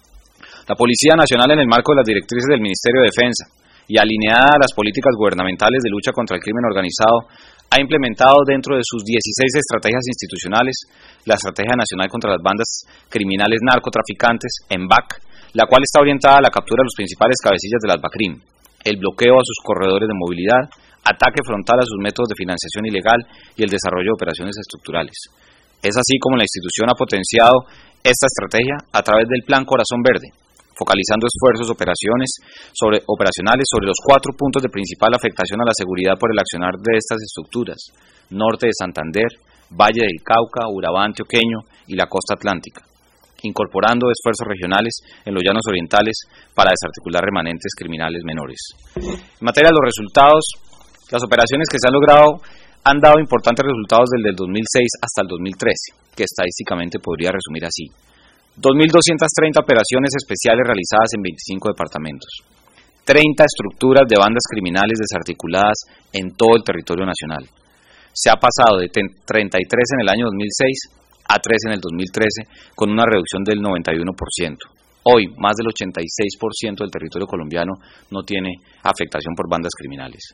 La Policía Nacional, en el marco de las directrices del Ministerio de Defensa y alineada a las políticas gubernamentales de lucha contra el crimen organizado, ha implementado dentro de sus dieciséis estrategias institucionales la Estrategia Nacional contra las Bandas Criminales Narcotraficantes, E N B A C, la cual está orientada a la captura de los principales cabecillas de las BACRIM, el bloqueo a sus corredores de movilidad, ataque frontal a sus métodos de financiación ilegal y el desarrollo de operaciones estructurales. Es así como la institución ha potenciado esta estrategia a través del Plan Corazón Verde, focalizando esfuerzos operaciones sobre, operacionales sobre los cuatro puntos de principal afectación a la seguridad por el accionar de estas estructuras: norte de Santander, Valle del Cauca, Urabá antioqueño y la costa atlántica, incorporando esfuerzos regionales en los llanos orientales para desarticular remanentes criminales menores. En materia de los resultados, las operaciones que se han logrado han dado importantes resultados desde el dos mil seis hasta el dos mil trece, que estadísticamente podría resumir así: dos mil doscientas treinta operaciones especiales realizadas en veinticinco departamentos, treinta estructuras de bandas criminales desarticuladas en todo el territorio nacional. Se ha pasado de treinta y tres en el año dos mil seis a tres en el dos mil trece, con una reducción del noventa y uno por ciento. Hoy, más del ochenta y seis por ciento del territorio colombiano no tiene afectación por bandas criminales.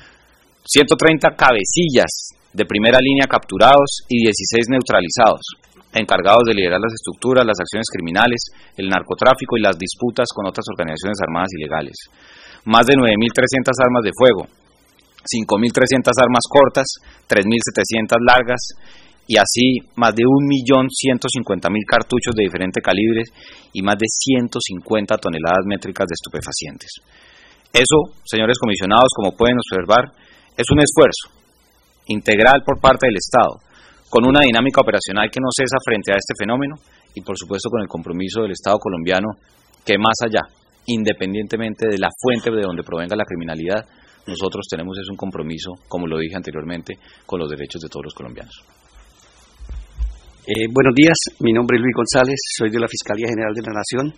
ciento treinta cabecillas de primera línea capturados y dieciséis neutralizados, encargados de liderar las estructuras, las acciones criminales, el narcotráfico y las disputas con otras organizaciones armadas ilegales. Más de nueve mil trescientas armas de fuego, cinco mil trescientas armas cortas, tres mil setecientas largas, y así más de un millón ciento cincuenta mil cartuchos de diferentes calibres y más de ciento cincuenta toneladas métricas de estupefacientes. Eso, señores comisionados, como pueden observar, es un esfuerzo integral por parte del Estado, con una dinámica operacional que no cesa frente a este fenómeno y, por supuesto, con el compromiso del Estado colombiano que, más allá, independientemente de la fuente de donde provenga la criminalidad, nosotros tenemos es un compromiso, como lo dije anteriormente, con los derechos de todos los colombianos. Eh, buenos días, mi nombre es Luis González, soy de la Fiscalía General de la Nación.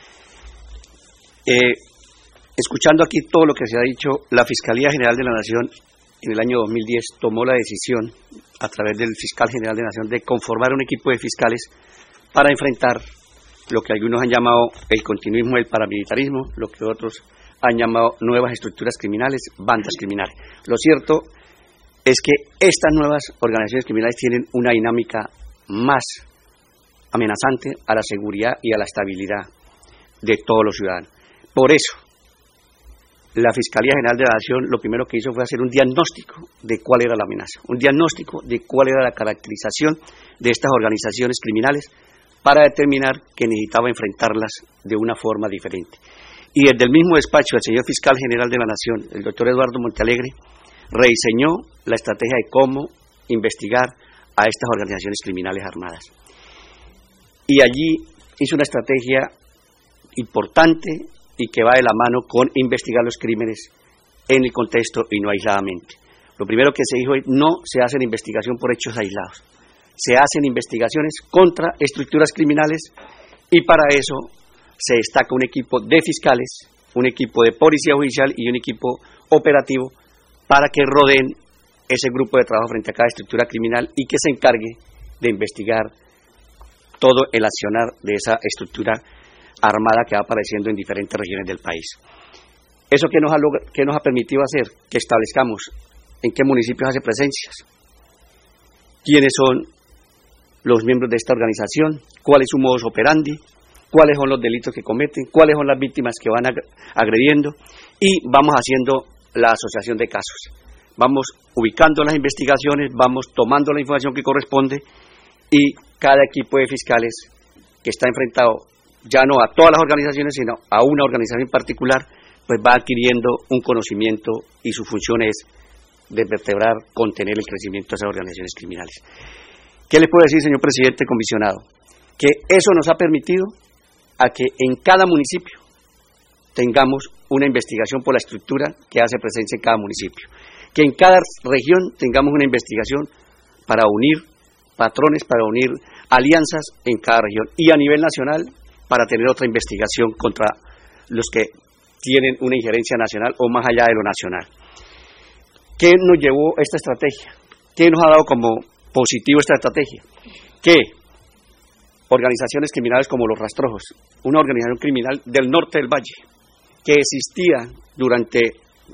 Eh, escuchando aquí todo lo que se ha dicho, la Fiscalía General de la Nación en el año dos mil diez tomó la decisión, a través del Fiscal General de la Nación, de conformar un equipo de fiscales para enfrentar lo que algunos han llamado el continuismo del paramilitarismo, lo que otros han llamado nuevas estructuras criminales, bandas criminales. Lo cierto es que estas nuevas organizaciones criminales tienen una dinámica más amenazante a la seguridad y a la estabilidad de todos los ciudadanos. Por eso, la Fiscalía General de la Nación lo primero que hizo fue hacer un diagnóstico de cuál era la amenaza, un diagnóstico de cuál era la caracterización de estas organizaciones criminales para determinar que necesitaba enfrentarlas de una forma diferente. Y desde el mismo despacho del señor Fiscal General de la Nación, el doctor Eduardo Montealegre, rediseñó la estrategia de cómo investigar a estas organizaciones criminales armadas. Y allí hizo una estrategia importante y que va de la mano con investigar los crímenes en el contexto y no aisladamente. Lo primero que se dijo es: no se hacen investigación por hechos aislados, se hacen investigaciones contra estructuras criminales, y para eso se destaca un equipo de fiscales, un equipo de policía judicial y un equipo operativo para que rodeen ese grupo de trabajo frente a cada estructura criminal y que se encargue de investigar todo el accionar de esa estructura armada que va apareciendo en diferentes regiones del país. ¿Eso qué nos ha, qué nos ha permitido hacer? Que establezcamos en qué municipios hace presencias, quiénes son los miembros de esta organización, cuál es su modus operandi, cuáles son los delitos que cometen, cuáles son las víctimas que van agrediendo, y vamos haciendo la asociación de casos. Vamos ubicando las investigaciones, vamos tomando la información que corresponde, y cada equipo de fiscales que está enfrentado ya no a todas las organizaciones, sino a una organización en particular, pues va adquiriendo un conocimiento y su función es desvertebrar, contener el crecimiento de esas organizaciones criminales. ¿Qué les puedo decir, señor presidente comisionado? Que eso nos ha permitido a que en cada municipio tengamos una investigación por la estructura que hace presencia en cada municipio, que en cada región tengamos una investigación para unir patrones, para unir alianzas en cada región, y a nivel nacional para tener otra investigación contra los que tienen una injerencia nacional o más allá de lo nacional. ¿Qué nos llevó esta estrategia? ¿Qué nos ha dado como positivo esta estrategia? Que organizaciones criminales como los Rastrojos, una organización criminal del norte del Valle, que existía durante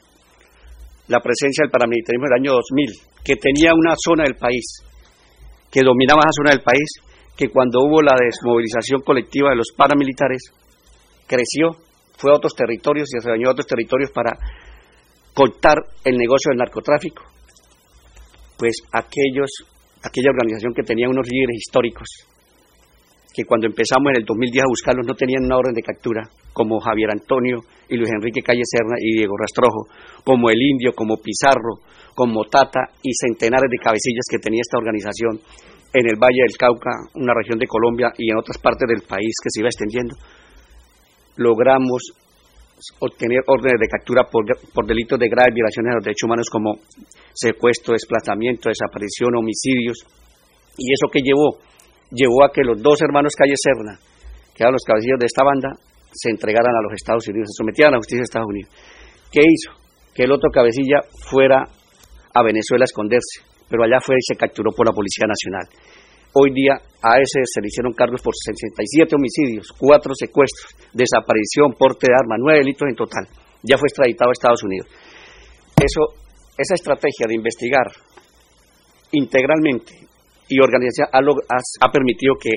la presencia del paramilitarismo del año dos mil, que tenía una zona del país, que dominaba esa zona del país, que cuando hubo la desmovilización colectiva de los paramilitares, creció, fue a otros territorios y se dañó a otros territorios para cortar el negocio del narcotráfico. Pues aquellos, aquella organización que tenía unos líderes históricos, que cuando empezamos en el dos mil diez a buscarlos no tenían una orden de captura, como Javier Antonio y Luis Enrique Calle Serna y Diego Rastrojo, como el Indio, como Pizarro, como Tata y centenares de cabecillas que tenía esta organización en el Valle del Cauca, una región de Colombia y en otras partes del país que se iba extendiendo. Logramos obtener órdenes de captura por, por delitos de graves violaciones a los derechos humanos como secuestro, desplazamiento, desaparición, homicidios. ¿Y eso qué llevó? Llevó a que los dos hermanos Calle Serna, que eran los cabecillas de esta banda, se entregaran a los Estados Unidos, se sometieran a la justicia de Estados Unidos. ¿Qué hizo? Que el otro cabecilla fuera a Venezuela a esconderse, pero allá fue y se capturó por la Policía Nacional. Hoy día a ese se le hicieron cargos por sesenta y siete homicidios, cuatro secuestros, desaparición, porte de arma, nueve delitos en total. Ya fue extraditado a Estados Unidos. Eso, esa estrategia de investigar integralmente y organizar ha, ha permitido que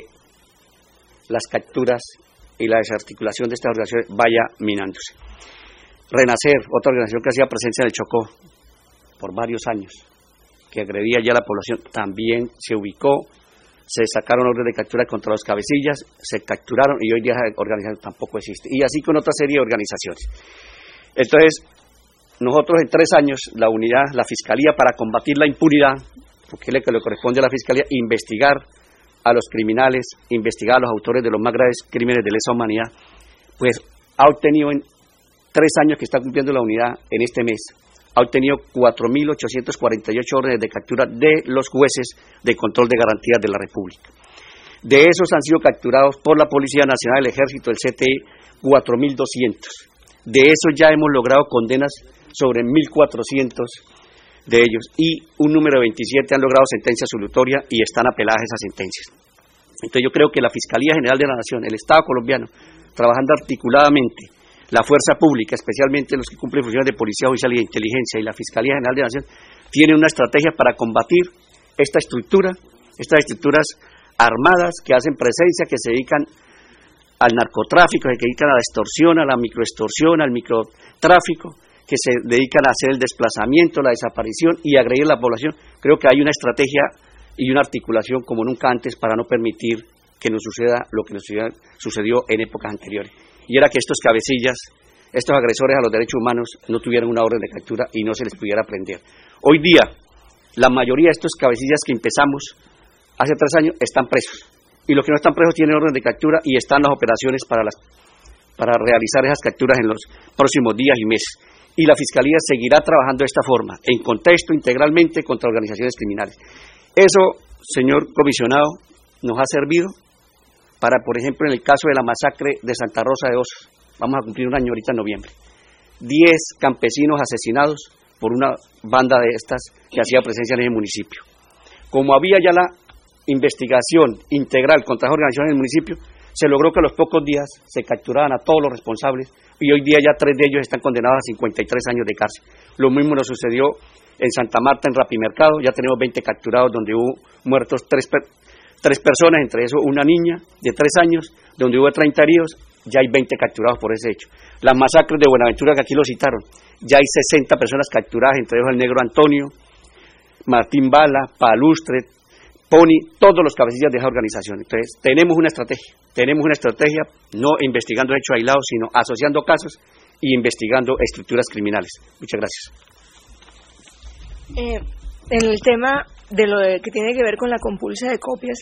las capturas y la desarticulación de estas organizaciones vaya minándose. Renacer, otra organización que hacía presencia en el Chocó por varios años, que agredía ya a la población, también se ubicó, se sacaron órdenes de captura contra los cabecillas, se capturaron y hoy día esa organización tampoco existe. Y así con otra serie de organizaciones. Entonces, nosotros en tres años, la unidad, la Fiscalía, para combatir la impunidad, porque es lo que le corresponde a la Fiscalía, investigar a los criminales, investigar a los autores de los más graves crímenes de lesa humanidad, pues ha obtenido en tres años que está cumpliendo la unidad en este mes, ha obtenido cuatro mil ochocientas cuarenta y ocho órdenes de captura de los jueces de control de garantías de la República. De esos han sido capturados por la Policía Nacional, el Ejército, el C T I, cuatro mil doscientos. De esos ya hemos logrado condenas sobre mil cuatrocientos de ellos y un número de veintisiete han logrado sentencia absolutoria y están apeladas esas sentencias. Entonces yo creo que la Fiscalía General de la Nación, el Estado colombiano, trabajando articuladamente, la fuerza pública, especialmente los que cumplen funciones de policía judicial y de inteligencia, y la Fiscalía General de la Nación, tiene una estrategia para combatir esta estructura, estas estructuras armadas que hacen presencia, que se dedican al narcotráfico, que se dedican a la extorsión, a la microextorsión, al microtráfico, que se dedican a hacer el desplazamiento, la desaparición y agredir a la población. Creo que hay una estrategia y una articulación como nunca antes para no permitir que nos suceda lo que nos sucedió en épocas anteriores. Y era que estos cabecillas, estos agresores a los derechos humanos, no tuvieran una orden de captura y no se les pudiera prender. Hoy día, la mayoría de estos cabecillas que empezamos hace tres años están presos. Y los que no están presos tienen orden de captura y están las operaciones para, las, para realizar esas capturas en los próximos días y meses. Y la Fiscalía seguirá trabajando de esta forma, en contexto, integralmente, contra organizaciones criminales. Eso, señor comisionado, nos ha servido para, por ejemplo, en el caso de la masacre de Santa Rosa de Osos, vamos a cumplir un año ahorita en noviembre, diez campesinos asesinados por una banda de estas que hacía presencia en ese municipio. Como había ya la investigación integral contra las organizaciones del municipio, se logró que a los pocos días se capturaran a todos los responsables y hoy día ya tres de ellos están condenados a cincuenta y tres años de cárcel. Lo mismo nos sucedió en Santa Marta, en Rapimercado, ya tenemos veinte capturados donde hubo muertos tres, tres personas, entre eso una niña de tres años, donde hubo treinta heridos, ya hay veinte capturados por ese hecho. Las masacres de Buenaventura, que aquí lo citaron, ya hay sesenta personas capturadas, entre ellos el negro Antonio, Martín Bala, Palustre, Pony, todos los cabecillas de esa organización. Entonces, tenemos una estrategia, tenemos una estrategia, no investigando hechos aislados, sino asociando casos y investigando estructuras criminales. Muchas gracias. Eh, en el tema de lo de, que tiene que ver con la compulsa de copias,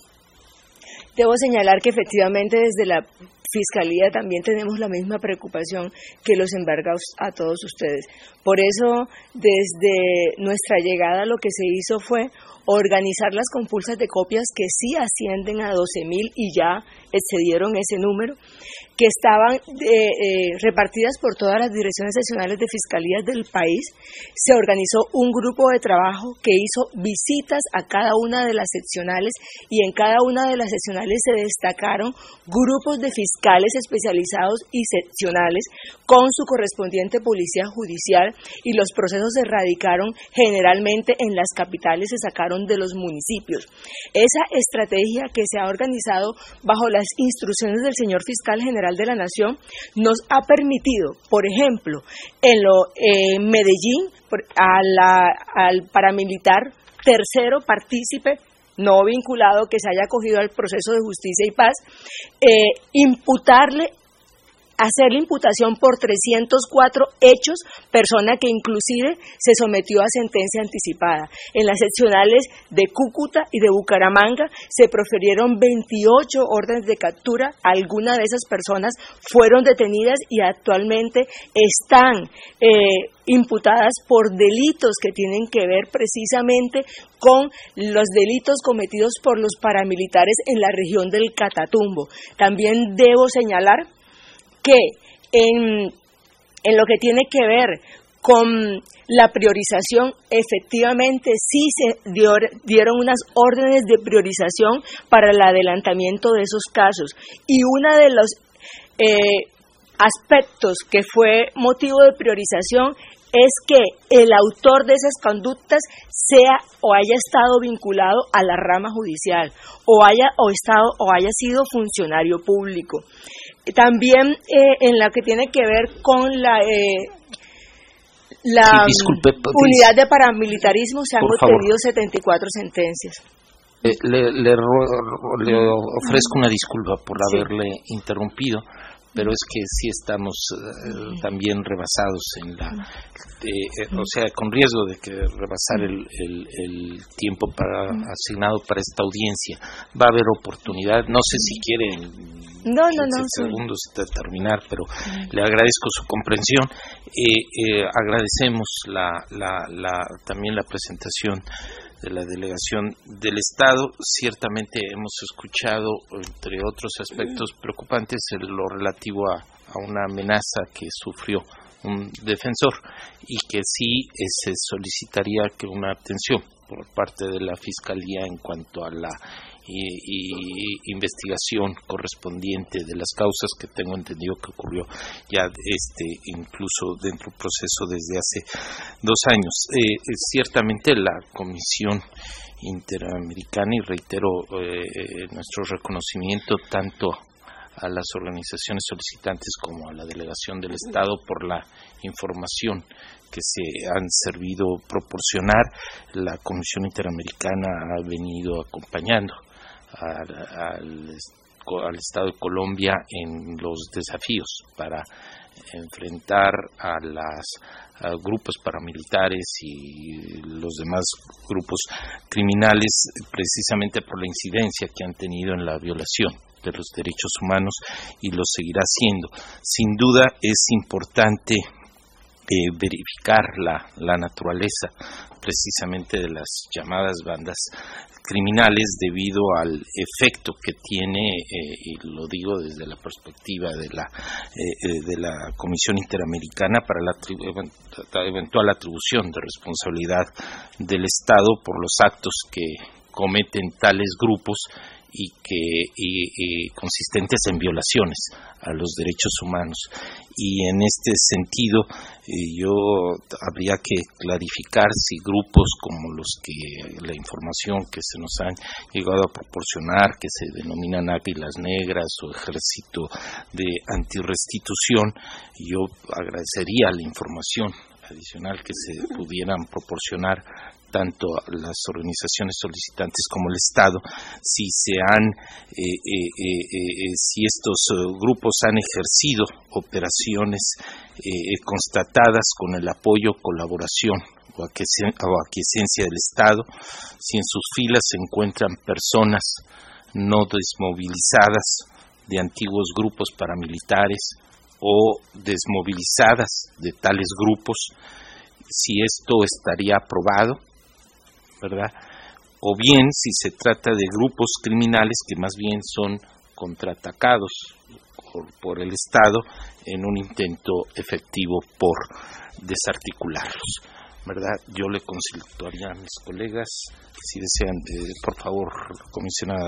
debo señalar que efectivamente desde la Fiscalía también tenemos la misma preocupación que los embargados a todos ustedes. Por eso, desde nuestra llegada lo que se hizo fue organizar las compulsas de copias que sí ascienden a doce mil y ya excedieron ese número, que estaban eh, eh, repartidas por todas las direcciones seccionales de fiscalías del país. Se organizó un grupo de trabajo que hizo visitas a cada una de las seccionales y en cada una de las seccionales se destacaron grupos de fiscales especializados y seccionales con su correspondiente policía judicial, y los procesos se radicaron generalmente en las capitales, se sacaron de los municipios. Esa estrategia que se ha organizado bajo las instrucciones del señor fiscal general de la Nación nos ha permitido, por ejemplo, en lo eh, Medellín, a la, al paramilitar tercero partícipe no vinculado que se haya acogido al proceso de justicia y paz, eh, imputarle hacer la imputación por trescientos cuatro hechos, persona que inclusive se sometió a sentencia anticipada. En las seccionales de Cúcuta y de Bucaramanga se profirieron veintiocho órdenes de captura, algunas de esas personas fueron detenidas y actualmente están eh, imputadas por delitos que tienen que ver precisamente con los delitos cometidos por los paramilitares en la región del Catatumbo. También debo señalar que en, en lo que tiene que ver con la priorización, efectivamente sí se dio, dieron unas órdenes de priorización para el adelantamiento de esos casos, y uno de los eh, aspectos que fue motivo de priorización es que el autor de esas conductas sea o haya estado vinculado a la rama judicial o haya o estado o haya sido funcionario público. También eh, en lo que tiene que ver con la eh, la sí, disculpe, unidad de paramilitarismo, se han obtenido setenta y cuatro sentencias. Eh, le, le, le ofrezco una disculpa por sí. haberle interrumpido, pero es que sí estamos eh, también rebasados en la, eh, eh, o sea, con riesgo de que rebasar el, el, el tiempo para, asignado para esta audiencia. Va a haber oportunidad, no sé si quieren no, no, no, segundos de terminar, pero le agradezco su comprensión. Eh, eh, agradecemos la, la, la, también la presentación de la delegación del Estado. Ciertamente hemos escuchado, entre otros aspectos preocupantes, lo relativo a, a una amenaza que sufrió un defensor y que sí eh, se solicitaría que una atención por parte de la Fiscalía en cuanto a la y, y, investigación correspondiente de las causas, que tengo entendido que ocurrió ya este incluso dentro del proceso desde hace dos años. Eh, ciertamente la Comisión Interamericana, y reitero eh, nuestro reconocimiento tanto a las organizaciones solicitantes como a la delegación del Estado por la información que se han servido proporcionar. La Comisión Interamericana ha venido acompañando al, al, al Estado de Colombia en los desafíos para enfrentar a los grupos paramilitares y los demás grupos criminales, precisamente por la incidencia que han tenido en la violación de los derechos humanos, y lo seguirá haciendo. Sin duda es importante eh, verificar la, la naturaleza precisamente de las llamadas bandas criminales debido al efecto que tiene, eh, y lo digo desde la perspectiva de la eh, de la Comisión Interamericana, para la tribu, eventual atribución de responsabilidad del Estado por los actos que cometen tales grupos y que y, y consistentes en violaciones a los derechos humanos. Y en este sentido eh, yo habría que clarificar si grupos como los que la información que se nos han llegado a proporcionar, que se denominan Águilas Negras o Ejército de Antirrestitución, yo agradecería la información adicional que se pudieran proporcionar tanto las organizaciones solicitantes como el Estado, si se han, eh, eh, eh, eh, si estos uh, grupos han ejercido operaciones eh, constatadas con el apoyo, colaboración o aquiescencia del Estado, si en sus filas se encuentran personas no desmovilizadas de antiguos grupos paramilitares o desmovilizadas de tales grupos, si esto estaría aprobado, ¿verdad? O bien si se trata de grupos criminales que más bien son contraatacados por, por el Estado en un intento efectivo por desarticularlos, ¿verdad? Yo le consultaría a mis colegas si desean, eh, por favor, comisionada.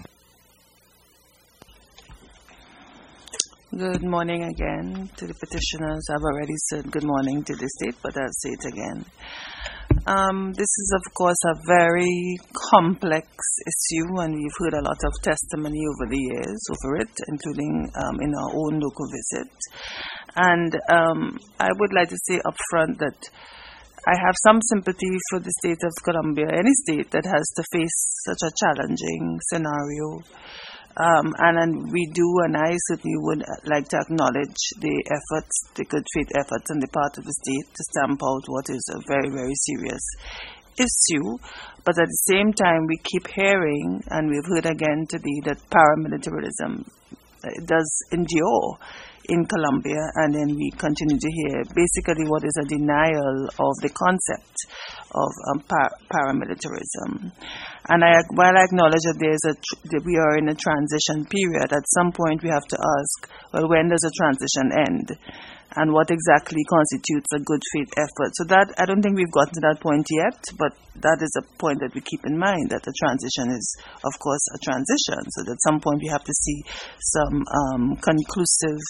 Good morning again to the petitioners. I've already said good morning to the state, but I'll say it again. Um, this is, of course, a very complex issue, and we've heard a lot of testimony over the years over it, including um, in our own local visit. And um, I would like to say up front that I have some sympathy for the state of Colombia, any state that has to face such a challenging scenario. Um, and, and we do, and I certainly would like to acknowledge the efforts, the good faith efforts on the part of the state to stamp out what is a very, very serious issue. But at the same time, we keep hearing, and we've heard again today, that paramilitarism does endure in Colombia, and then we continue to hear basically what is a denial of the concept of um, par- paramilitarism. And I, while I acknowledge that there's a tr- that we are in a transition period, at some point we have to ask, well, when does a transition end? And what exactly constitutes a good faith effort? So that, I don't think we've gotten to that point yet, but that is a point that we keep in mind, that the transition is, of course, a transition. So at some point we have to see some um, conclusive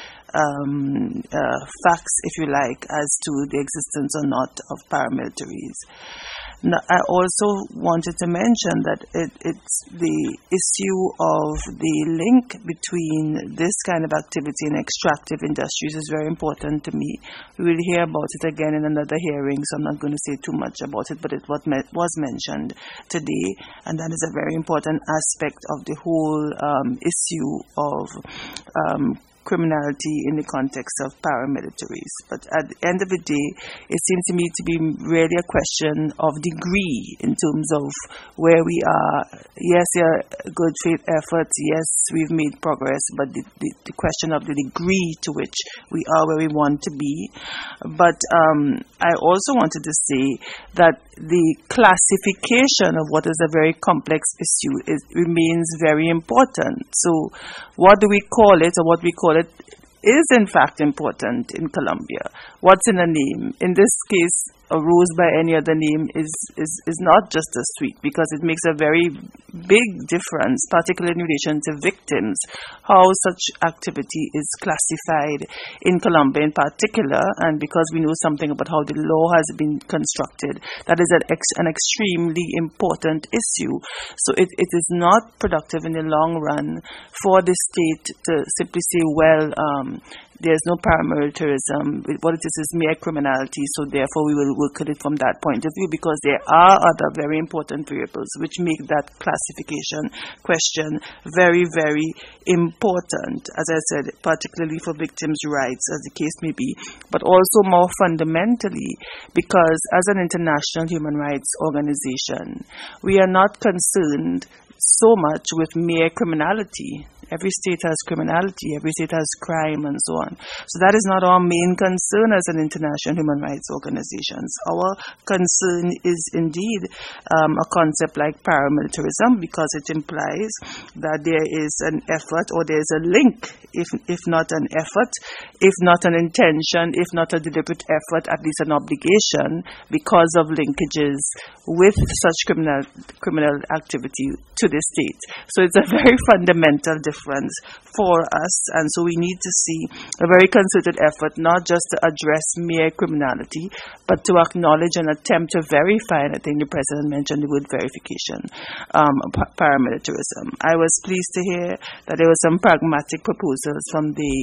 um, uh, facts, if you like, as to the existence or not of paramilitaries. Now, I also wanted to mention that it, it's the issue of the link between this kind of activity and extractive industries is very important to me. We will hear about it again in another hearing, so I'm not going to say too much about it, but it what me- was mentioned today, and that is a very important aspect of the whole um, issue of um, criminality in the context of paramilitaries. But at the end of the day, it seems to me to be really a question of degree in terms of where we are. Yes, there are good faith efforts. Yes, we've made progress, but the, the, the question of the degree to which we are where we want to be. But um, I also wanted to say that the classification of what is a very complex issue is, remains very important. So what do we call it, or what we call it is in fact important in Colombia. What's in a name? In this case, a rose by any other name is, is, is not just as sweet, because it makes a very big difference, particularly in relation to victims, how such activity is classified in Colombia in particular, and because we know something about how the law has been constructed, that is an, ex- an extremely important issue. So it, it is not productive in the long run for the state to simply say, well, um, there's no paramilitarism. What it is is mere criminality, so therefore we will look at it from that point of view, because there are other very important variables which make that classification question very, very important, as I said, particularly for victims' rights, as the case may be, but also more fundamentally because as an international human rights organization, we are not concerned so much with mere criminality. Every state has criminality, every state has crime, and so on. So that is not our main concern as an international human rights organization. Our concern is indeed um, a concept like paramilitarism, because it implies that there is an effort, or there is a link, if if not an effort, if not an intention, if not a deliberate effort, at least an obligation, because of linkages with such criminal criminal activity to the state. So it's a very fundamental difference for us, and so we need to see a very concerted effort, not just to address mere criminality, but to acknowledge and attempt to verify, and I think the President mentioned the word verification, um, pa- paramilitarism. I was pleased to hear that there were some pragmatic proposals from the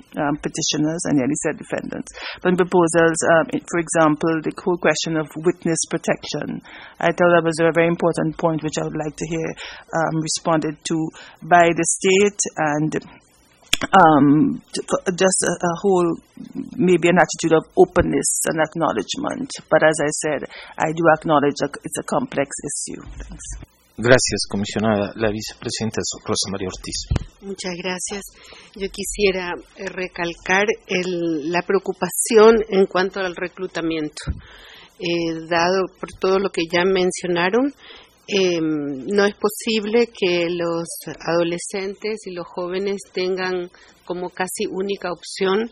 um, petitioners, I nearly said defendants, but proposals, um, for example, the whole question of witness protection. I thought that was a very important point which I would like to hear um, responded to by the state, and um, just a, a whole, maybe an attitude of openness and acknowledgement. But as I said, I do acknowledge that it's a complex issue. Thanks. Gracias, comisionada. La vicepresidenta Rosa María Ortiz. Muchas gracias. Yo quisiera recalcar el, la preocupación en cuanto al reclutamiento. Eh, dado por todo lo que ya mencionaron, eh, no es posible que los adolescentes y los jóvenes tengan como casi única opción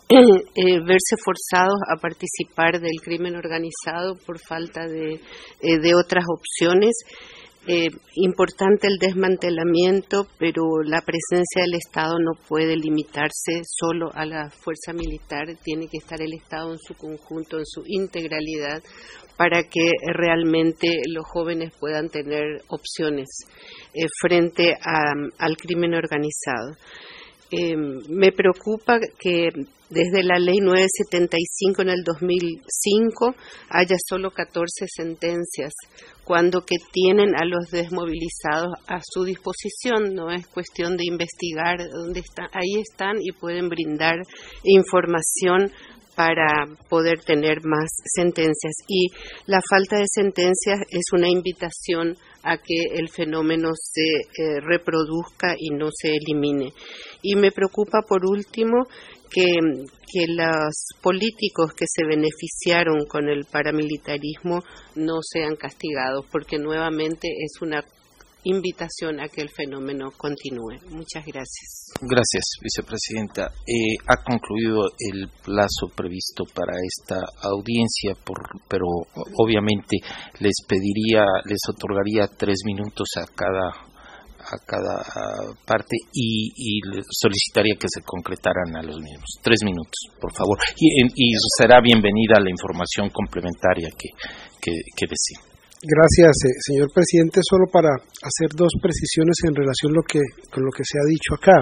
Eh, verse forzados a participar del crimen organizado por falta de, eh, de otras opciones. Eh, importante el desmantelamiento, pero la presencia del Estado no puede limitarse solo a la fuerza militar, tiene que estar el Estado en su conjunto, en su integralidad, para que realmente los jóvenes puedan tener opciones eh, frente a, al crimen organizado. Eh, me preocupa que desde la ley novecientos setenta y cinco en el dos mil cinco haya solo catorce sentencias, cuando que tienen a los desmovilizados a su disposición. No es cuestión de investigar dónde están, ahí están y pueden brindar información para poder tener más sentencias. Y la falta de sentencias es una invitación a que el fenómeno se eh, reproduzca y no se elimine. Y me preocupa, por último, que, que los políticos que se beneficiaron con el paramilitarismo no sean castigados, porque nuevamente es una invitación a que el fenómeno continúe. Muchas gracias. Gracias, vicepresidenta. Eh, ha concluido el plazo previsto para esta audiencia, por, pero obviamente les pediría, les otorgaría tres minutos a cada a cada parte y, y solicitaría que se concretaran a los mismos. Tres minutos, por favor. Y, y será bienvenida la información complementaria que, que, que desee. Gracias, eh, señor presidente. Solo para hacer dos precisiones en relación lo que, con lo que se ha dicho acá.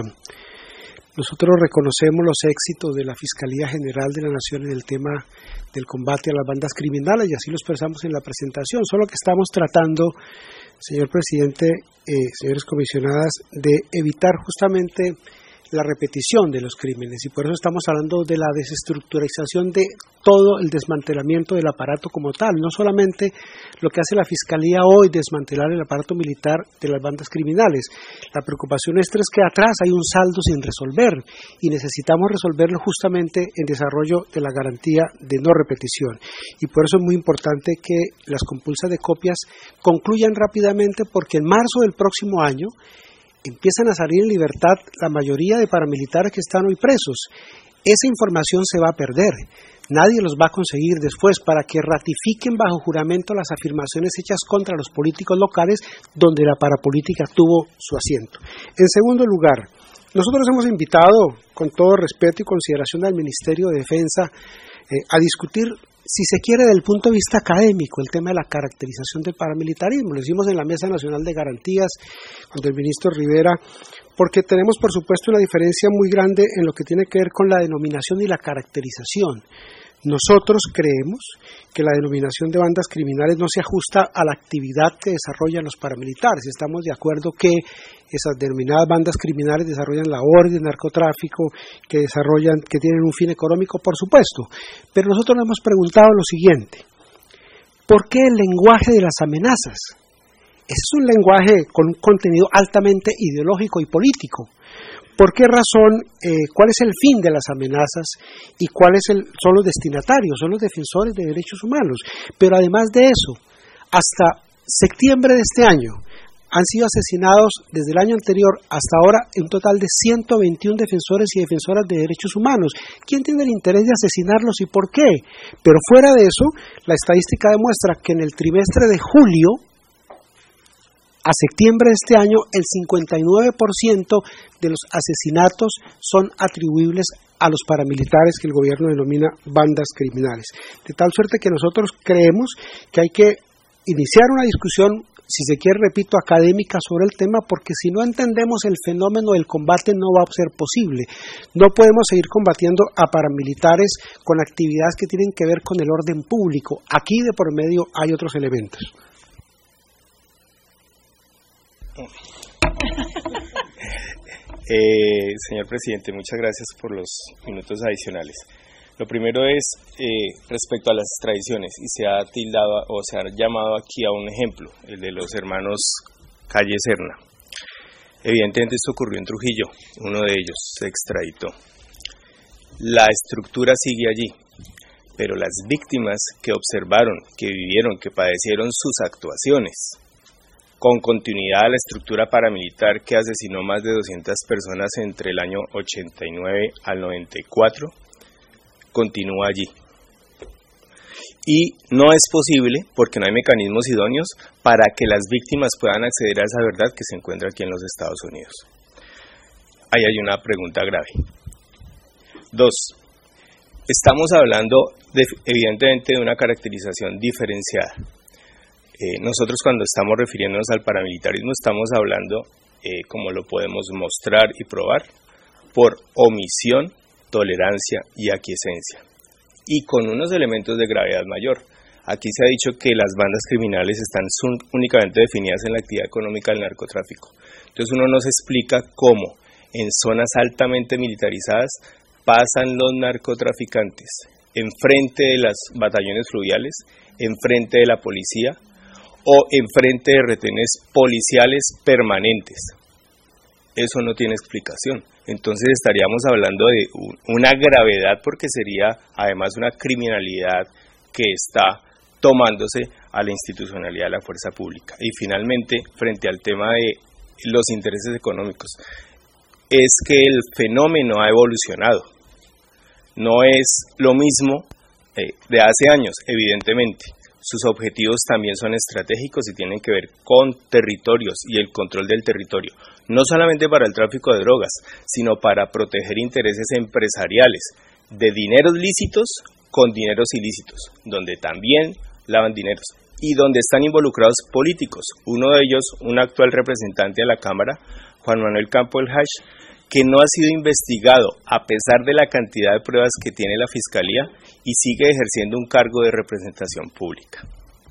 Nosotros reconocemos los éxitos de la Fiscalía General de la Nación en el tema del combate a las bandas criminales, y así lo expresamos en la presentación. Solo que estamos tratando, señor presidente, eh, señores comisionadas, de evitar justamente la repetición de los crímenes, y por eso estamos hablando de la desestructurización de todo el desmantelamiento del aparato como tal, no solamente lo que hace la Fiscalía hoy, desmantelar el aparato militar de las bandas criminales. La preocupación nuestra es que atrás hay un saldo sin resolver y necesitamos resolverlo justamente en desarrollo de la garantía de no repetición, y por eso es muy importante que las compulsas de copias concluyan rápidamente, porque en marzo del próximo año empiezan a salir en libertad la mayoría de paramilitares que están hoy presos. Esa información se va a perder. Nadie los va a conseguir después para que ratifiquen bajo juramento las afirmaciones hechas contra los políticos locales donde la parapolítica tuvo su asiento. En segundo lugar, nosotros hemos invitado, con todo respeto y consideración al Ministerio de Defensa, eh, a discutir, si se quiere, desde el punto de vista académico, el tema de la caracterización del paramilitarismo. Lo hicimos en la Mesa Nacional de Garantías con el ministro Rivera, porque tenemos, por supuesto, una diferencia muy grande en lo que tiene que ver con la denominación y la caracterización. Nosotros creemos que la denominación de bandas criminales no se ajusta a la actividad que desarrollan los paramilitares. Estamos de acuerdo que esas denominadas bandas criminales desarrollan labores de narcotráfico, que desarrollan, que tienen un fin económico, por supuesto. Pero nosotros nos hemos preguntado lo siguiente: ¿por qué el lenguaje de las amenazas? Ese es un lenguaje con un contenido altamente ideológico y político. ¿Por qué razón? Eh, ¿Cuál es el fin de las amenazas y cuáles son los destinatarios? Son los defensores de derechos humanos. Pero además de eso, hasta septiembre de este año han sido asesinados desde el año anterior hasta ahora un total de ciento veintiún defensores y defensoras de derechos humanos. ¿Quién tiene el interés de asesinarlos y por qué? Pero fuera de eso, la estadística demuestra que en el trimestre de julio a septiembre de este año, el cincuenta y nueve por ciento de los asesinatos son atribuibles a los paramilitares que el gobierno denomina bandas criminales. De tal suerte que nosotros creemos que hay que iniciar una discusión si se quiere, repito, académica sobre el tema, porque si no entendemos el fenómeno del combate no va a ser posible. No podemos seguir combatiendo a paramilitares con actividades que tienen que ver con el orden público. Aquí de por medio hay otros elementos. Eh, señor presidente, muchas gracias por los minutos adicionales. Lo primero es eh, respecto a las extradiciones, y se ha tildado o se ha llamado aquí a un ejemplo, el de los hermanos Calle Serna. Evidentemente esto ocurrió en Trujillo, uno de ellos se extraditó. La estructura sigue allí, pero las víctimas que observaron, que vivieron, que padecieron sus actuaciones, con continuidad a la estructura paramilitar que asesinó más de doscientas personas entre el año ochenta y nueve al noventa y cuatro, continúa allí. Y no es posible, porque no hay mecanismos idóneos, para que las víctimas puedan acceder a esa verdad que se encuentra aquí en los Estados Unidos. Ahí hay una pregunta grave. Dos, estamos hablando de, evidentemente de una caracterización diferenciada. Eh, nosotros cuando estamos refiriéndonos al paramilitarismo estamos hablando, eh, como lo podemos mostrar y probar, por omisión, tolerancia y aquiescencia, y con unos elementos de gravedad mayor. Aquí se ha dicho que las bandas criminales están únicamente definidas en la actividad económica del narcotráfico. Entonces uno nos explica cómo en zonas altamente militarizadas pasan los narcotraficantes enfrente de las batallones fluviales, enfrente de la policía o enfrente de retenes policiales permanentes. Eso no tiene explicación. Entonces estaríamos hablando de una gravedad, porque sería además una criminalidad que está tomándose a la institucionalidad de la fuerza pública. Y finalmente, frente al tema de los intereses económicos, es que el fenómeno ha evolucionado. No es lo mismo eh, de hace años, evidentemente. Sus objetivos también son estratégicos y tienen que ver con territorios y el control del territorio, no solamente para el tráfico de drogas, sino para proteger intereses empresariales de dineros lícitos con dineros ilícitos, donde también lavan dineros y donde están involucrados políticos. Uno de ellos, un actual representante de la Cámara, Juan Manuel Campo El Hash, que no ha sido investigado a pesar de la cantidad de pruebas que tiene la Fiscalía y sigue ejerciendo un cargo de representación pública.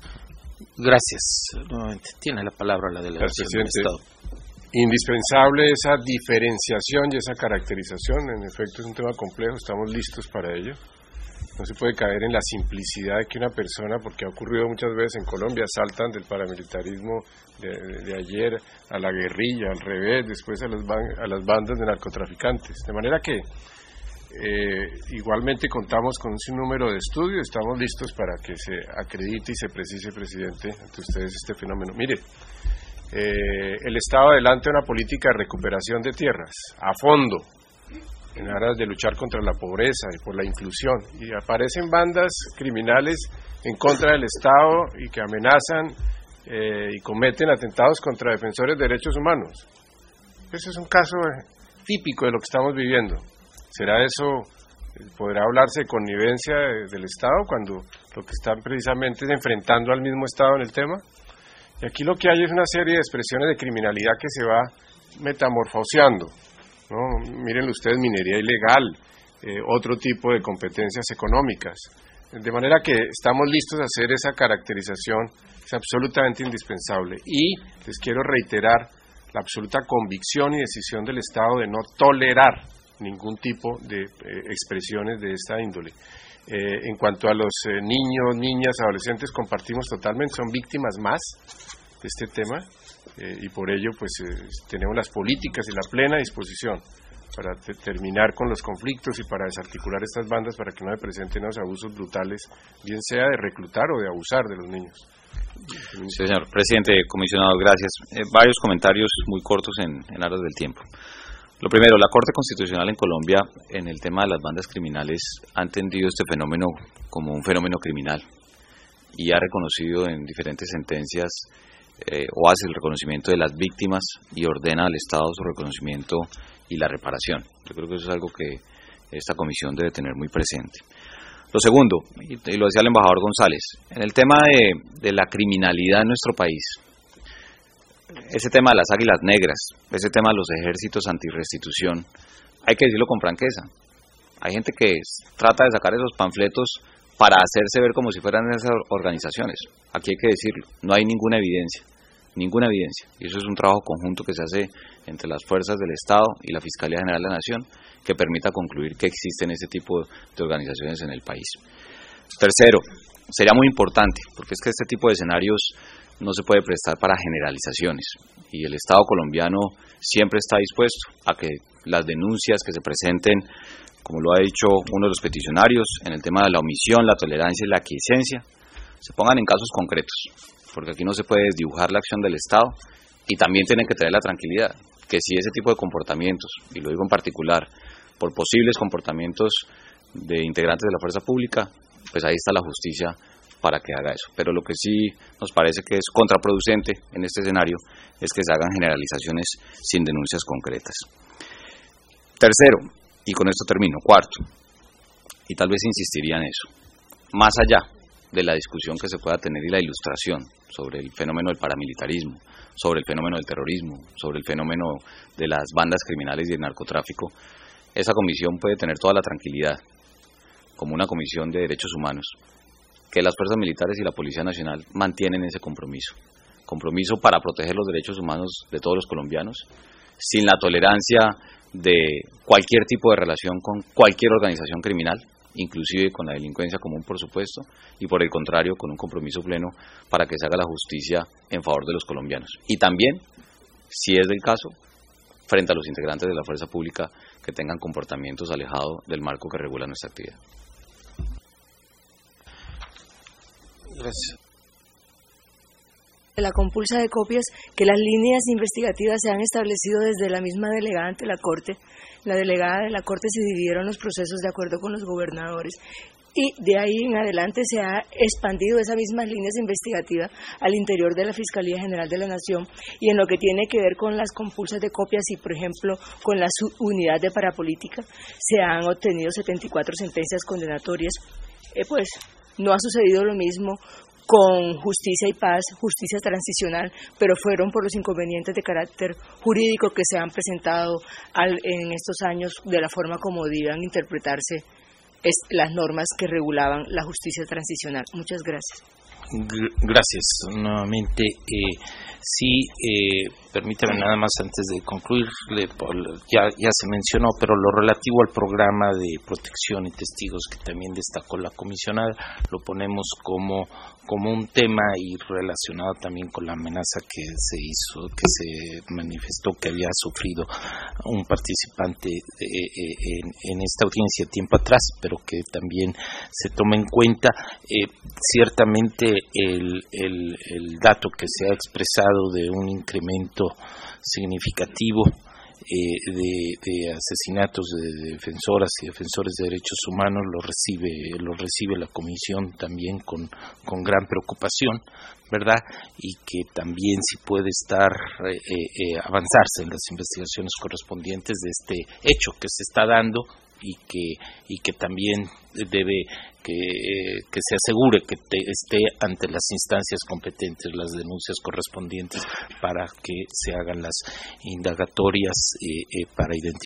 Gracias. Nuevamente tiene la palabra la delegación del Estado. Indispensable esa diferenciación y esa caracterización. En efecto es un tema complejo, estamos listos para ello. No se puede caer en la simplicidad de que una persona, porque ha ocurrido muchas veces en Colombia, saltan del paramilitarismo de, de, de ayer a la guerrilla, al revés, después a las, a las bandas de narcotraficantes. De manera que eh, igualmente contamos con un sinnúmero de estudios, estamos listos para que se acredite y se precise, presidente, ante ustedes este fenómeno. Mire, eh, el Estado adelanta una política de recuperación de tierras a fondo, en aras de luchar contra la pobreza y por la inclusión, y aparecen bandas criminales en contra del Estado y que amenazan eh, y cometen atentados contra defensores de derechos humanos. Ese es un caso típico de lo que estamos viviendo. ¿Será eso, podrá hablarse de connivencia de, del Estado cuando lo que están precisamente es enfrentando al mismo Estado en el tema? Y aquí lo que hay es una serie de expresiones de criminalidad que se va metamorfoseando, ¿no? Miren ustedes, minería ilegal, eh, otro tipo de competencias económicas. De manera que estamos listos a hacer esa caracterización, es absolutamente indispensable. Y les quiero reiterar la absoluta convicción y decisión del Estado de no tolerar ningún tipo de eh, expresiones de esta índole. Eh, en cuanto a los eh, niños, niñas, adolescentes, compartimos totalmente, son víctimas más de este tema. Eh, y por ello pues eh, tenemos las políticas y la plena disposición para te terminar con los conflictos y para desarticular estas bandas para que no se presenten los abusos brutales, bien sea de reclutar o de abusar de los niños. Sí, señor presidente, comisionado, gracias. Eh, varios comentarios muy cortos en, en aras del tiempo. Lo primero, la Corte Constitucional en Colombia, en el tema de las bandas criminales, ha entendido este fenómeno como un fenómeno criminal y ha reconocido en diferentes sentencias Eh, o hace el reconocimiento de las víctimas y ordena al Estado su reconocimiento y la reparación. Yo creo que eso es algo que esta comisión debe tener muy presente. Lo segundo, y lo decía el embajador González, en el tema de, de la criminalidad en nuestro país, ese tema de las águilas negras, ese tema de los ejércitos antirrestitución, hay que decirlo con franqueza. Hay gente que trata de sacar esos panfletos para hacerse ver como si fueran esas organizaciones. Aquí hay que decirlo, no hay ninguna evidencia, ninguna evidencia. Y eso es un trabajo conjunto que se hace entre las fuerzas del Estado y la Fiscalía General de la Nación que permita concluir que existen ese tipo de organizaciones en el país. Tercero, sería muy importante, porque es que este tipo de escenarios no se puede prestar para generalizaciones y el Estado colombiano siempre está dispuesto a que las denuncias que se presenten, como lo ha dicho uno de los peticionarios, en el tema de la omisión, la tolerancia y la aquiescencia, se pongan en casos concretos, porque aquí no se puede desdibujar la acción del Estado y también tienen que traer la tranquilidad, que si ese tipo de comportamientos, y lo digo en particular, por posibles comportamientos de integrantes de la fuerza pública, pues ahí está la justicia para que haga eso. Pero lo que sí nos parece que es contraproducente en este escenario es que se hagan generalizaciones sin denuncias concretas. Tercero, y con esto termino, cuarto, y tal vez insistiría en eso, más allá de la discusión que se pueda tener y la ilustración sobre el fenómeno del paramilitarismo, sobre el fenómeno del terrorismo, sobre el fenómeno de las bandas criminales y el narcotráfico, esa comisión puede tener toda la tranquilidad, como una comisión de derechos humanos, que las fuerzas militares y la Policía Nacional mantienen ese compromiso, compromiso para proteger los derechos humanos de todos los colombianos, sin la tolerancia de cualquier tipo de relación con cualquier organización criminal, inclusive con la delincuencia común, por supuesto, y por el contrario, con un compromiso pleno para que se haga la justicia en favor de los colombianos. Y también, si es del caso, frente a los integrantes de la fuerza pública que tengan comportamientos alejados del marco que regula nuestra actividad. Gracias. La compulsa de copias, que las líneas investigativas se han establecido desde la misma delegada ante la Corte. La delegada de la Corte se dividieron los procesos de acuerdo con los gobernadores y de ahí en adelante se ha expandido esas mismas líneas investigativas al interior de la Fiscalía General de la Nación, y en lo que tiene que ver con las compulsas de copias y, por ejemplo, con la unidad de parapolítica, se han obtenido setenta y cuatro sentencias condenatorias. Eh, pues no ha sucedido lo mismo con Justicia y Paz, Justicia Transicional, pero fueron por los inconvenientes de carácter jurídico que se han presentado al, en estos años de la forma como debían interpretarse es, las normas que regulaban la justicia transicional. Muchas gracias. Gracias nuevamente. Eh, sí, eh, permítame nada más antes de concluir, ya, ya se mencionó, pero lo relativo al programa de protección y testigos que también destacó la comisionada, lo ponemos como, como un tema y relacionado también con la amenaza que se hizo, que se manifestó que había sufrido un participante de, eh, en, en esta audiencia tiempo atrás, pero que también se toma en cuenta. Eh, ciertamente el, el, el dato que se ha expresado de un incremento significativo eh, de, de asesinatos de defensoras y defensores de derechos humanos lo recibe lo recibe la comisión también con, con gran preocupación, ¿verdad? Y que también si puede estar eh, eh, avanzarse en las investigaciones correspondientes de este hecho que se está dando y que y que también debe que, eh, que se asegure que te, esté ante las instancias competentes las denuncias correspondientes para que se hagan las indagatorias eh, eh, para identificar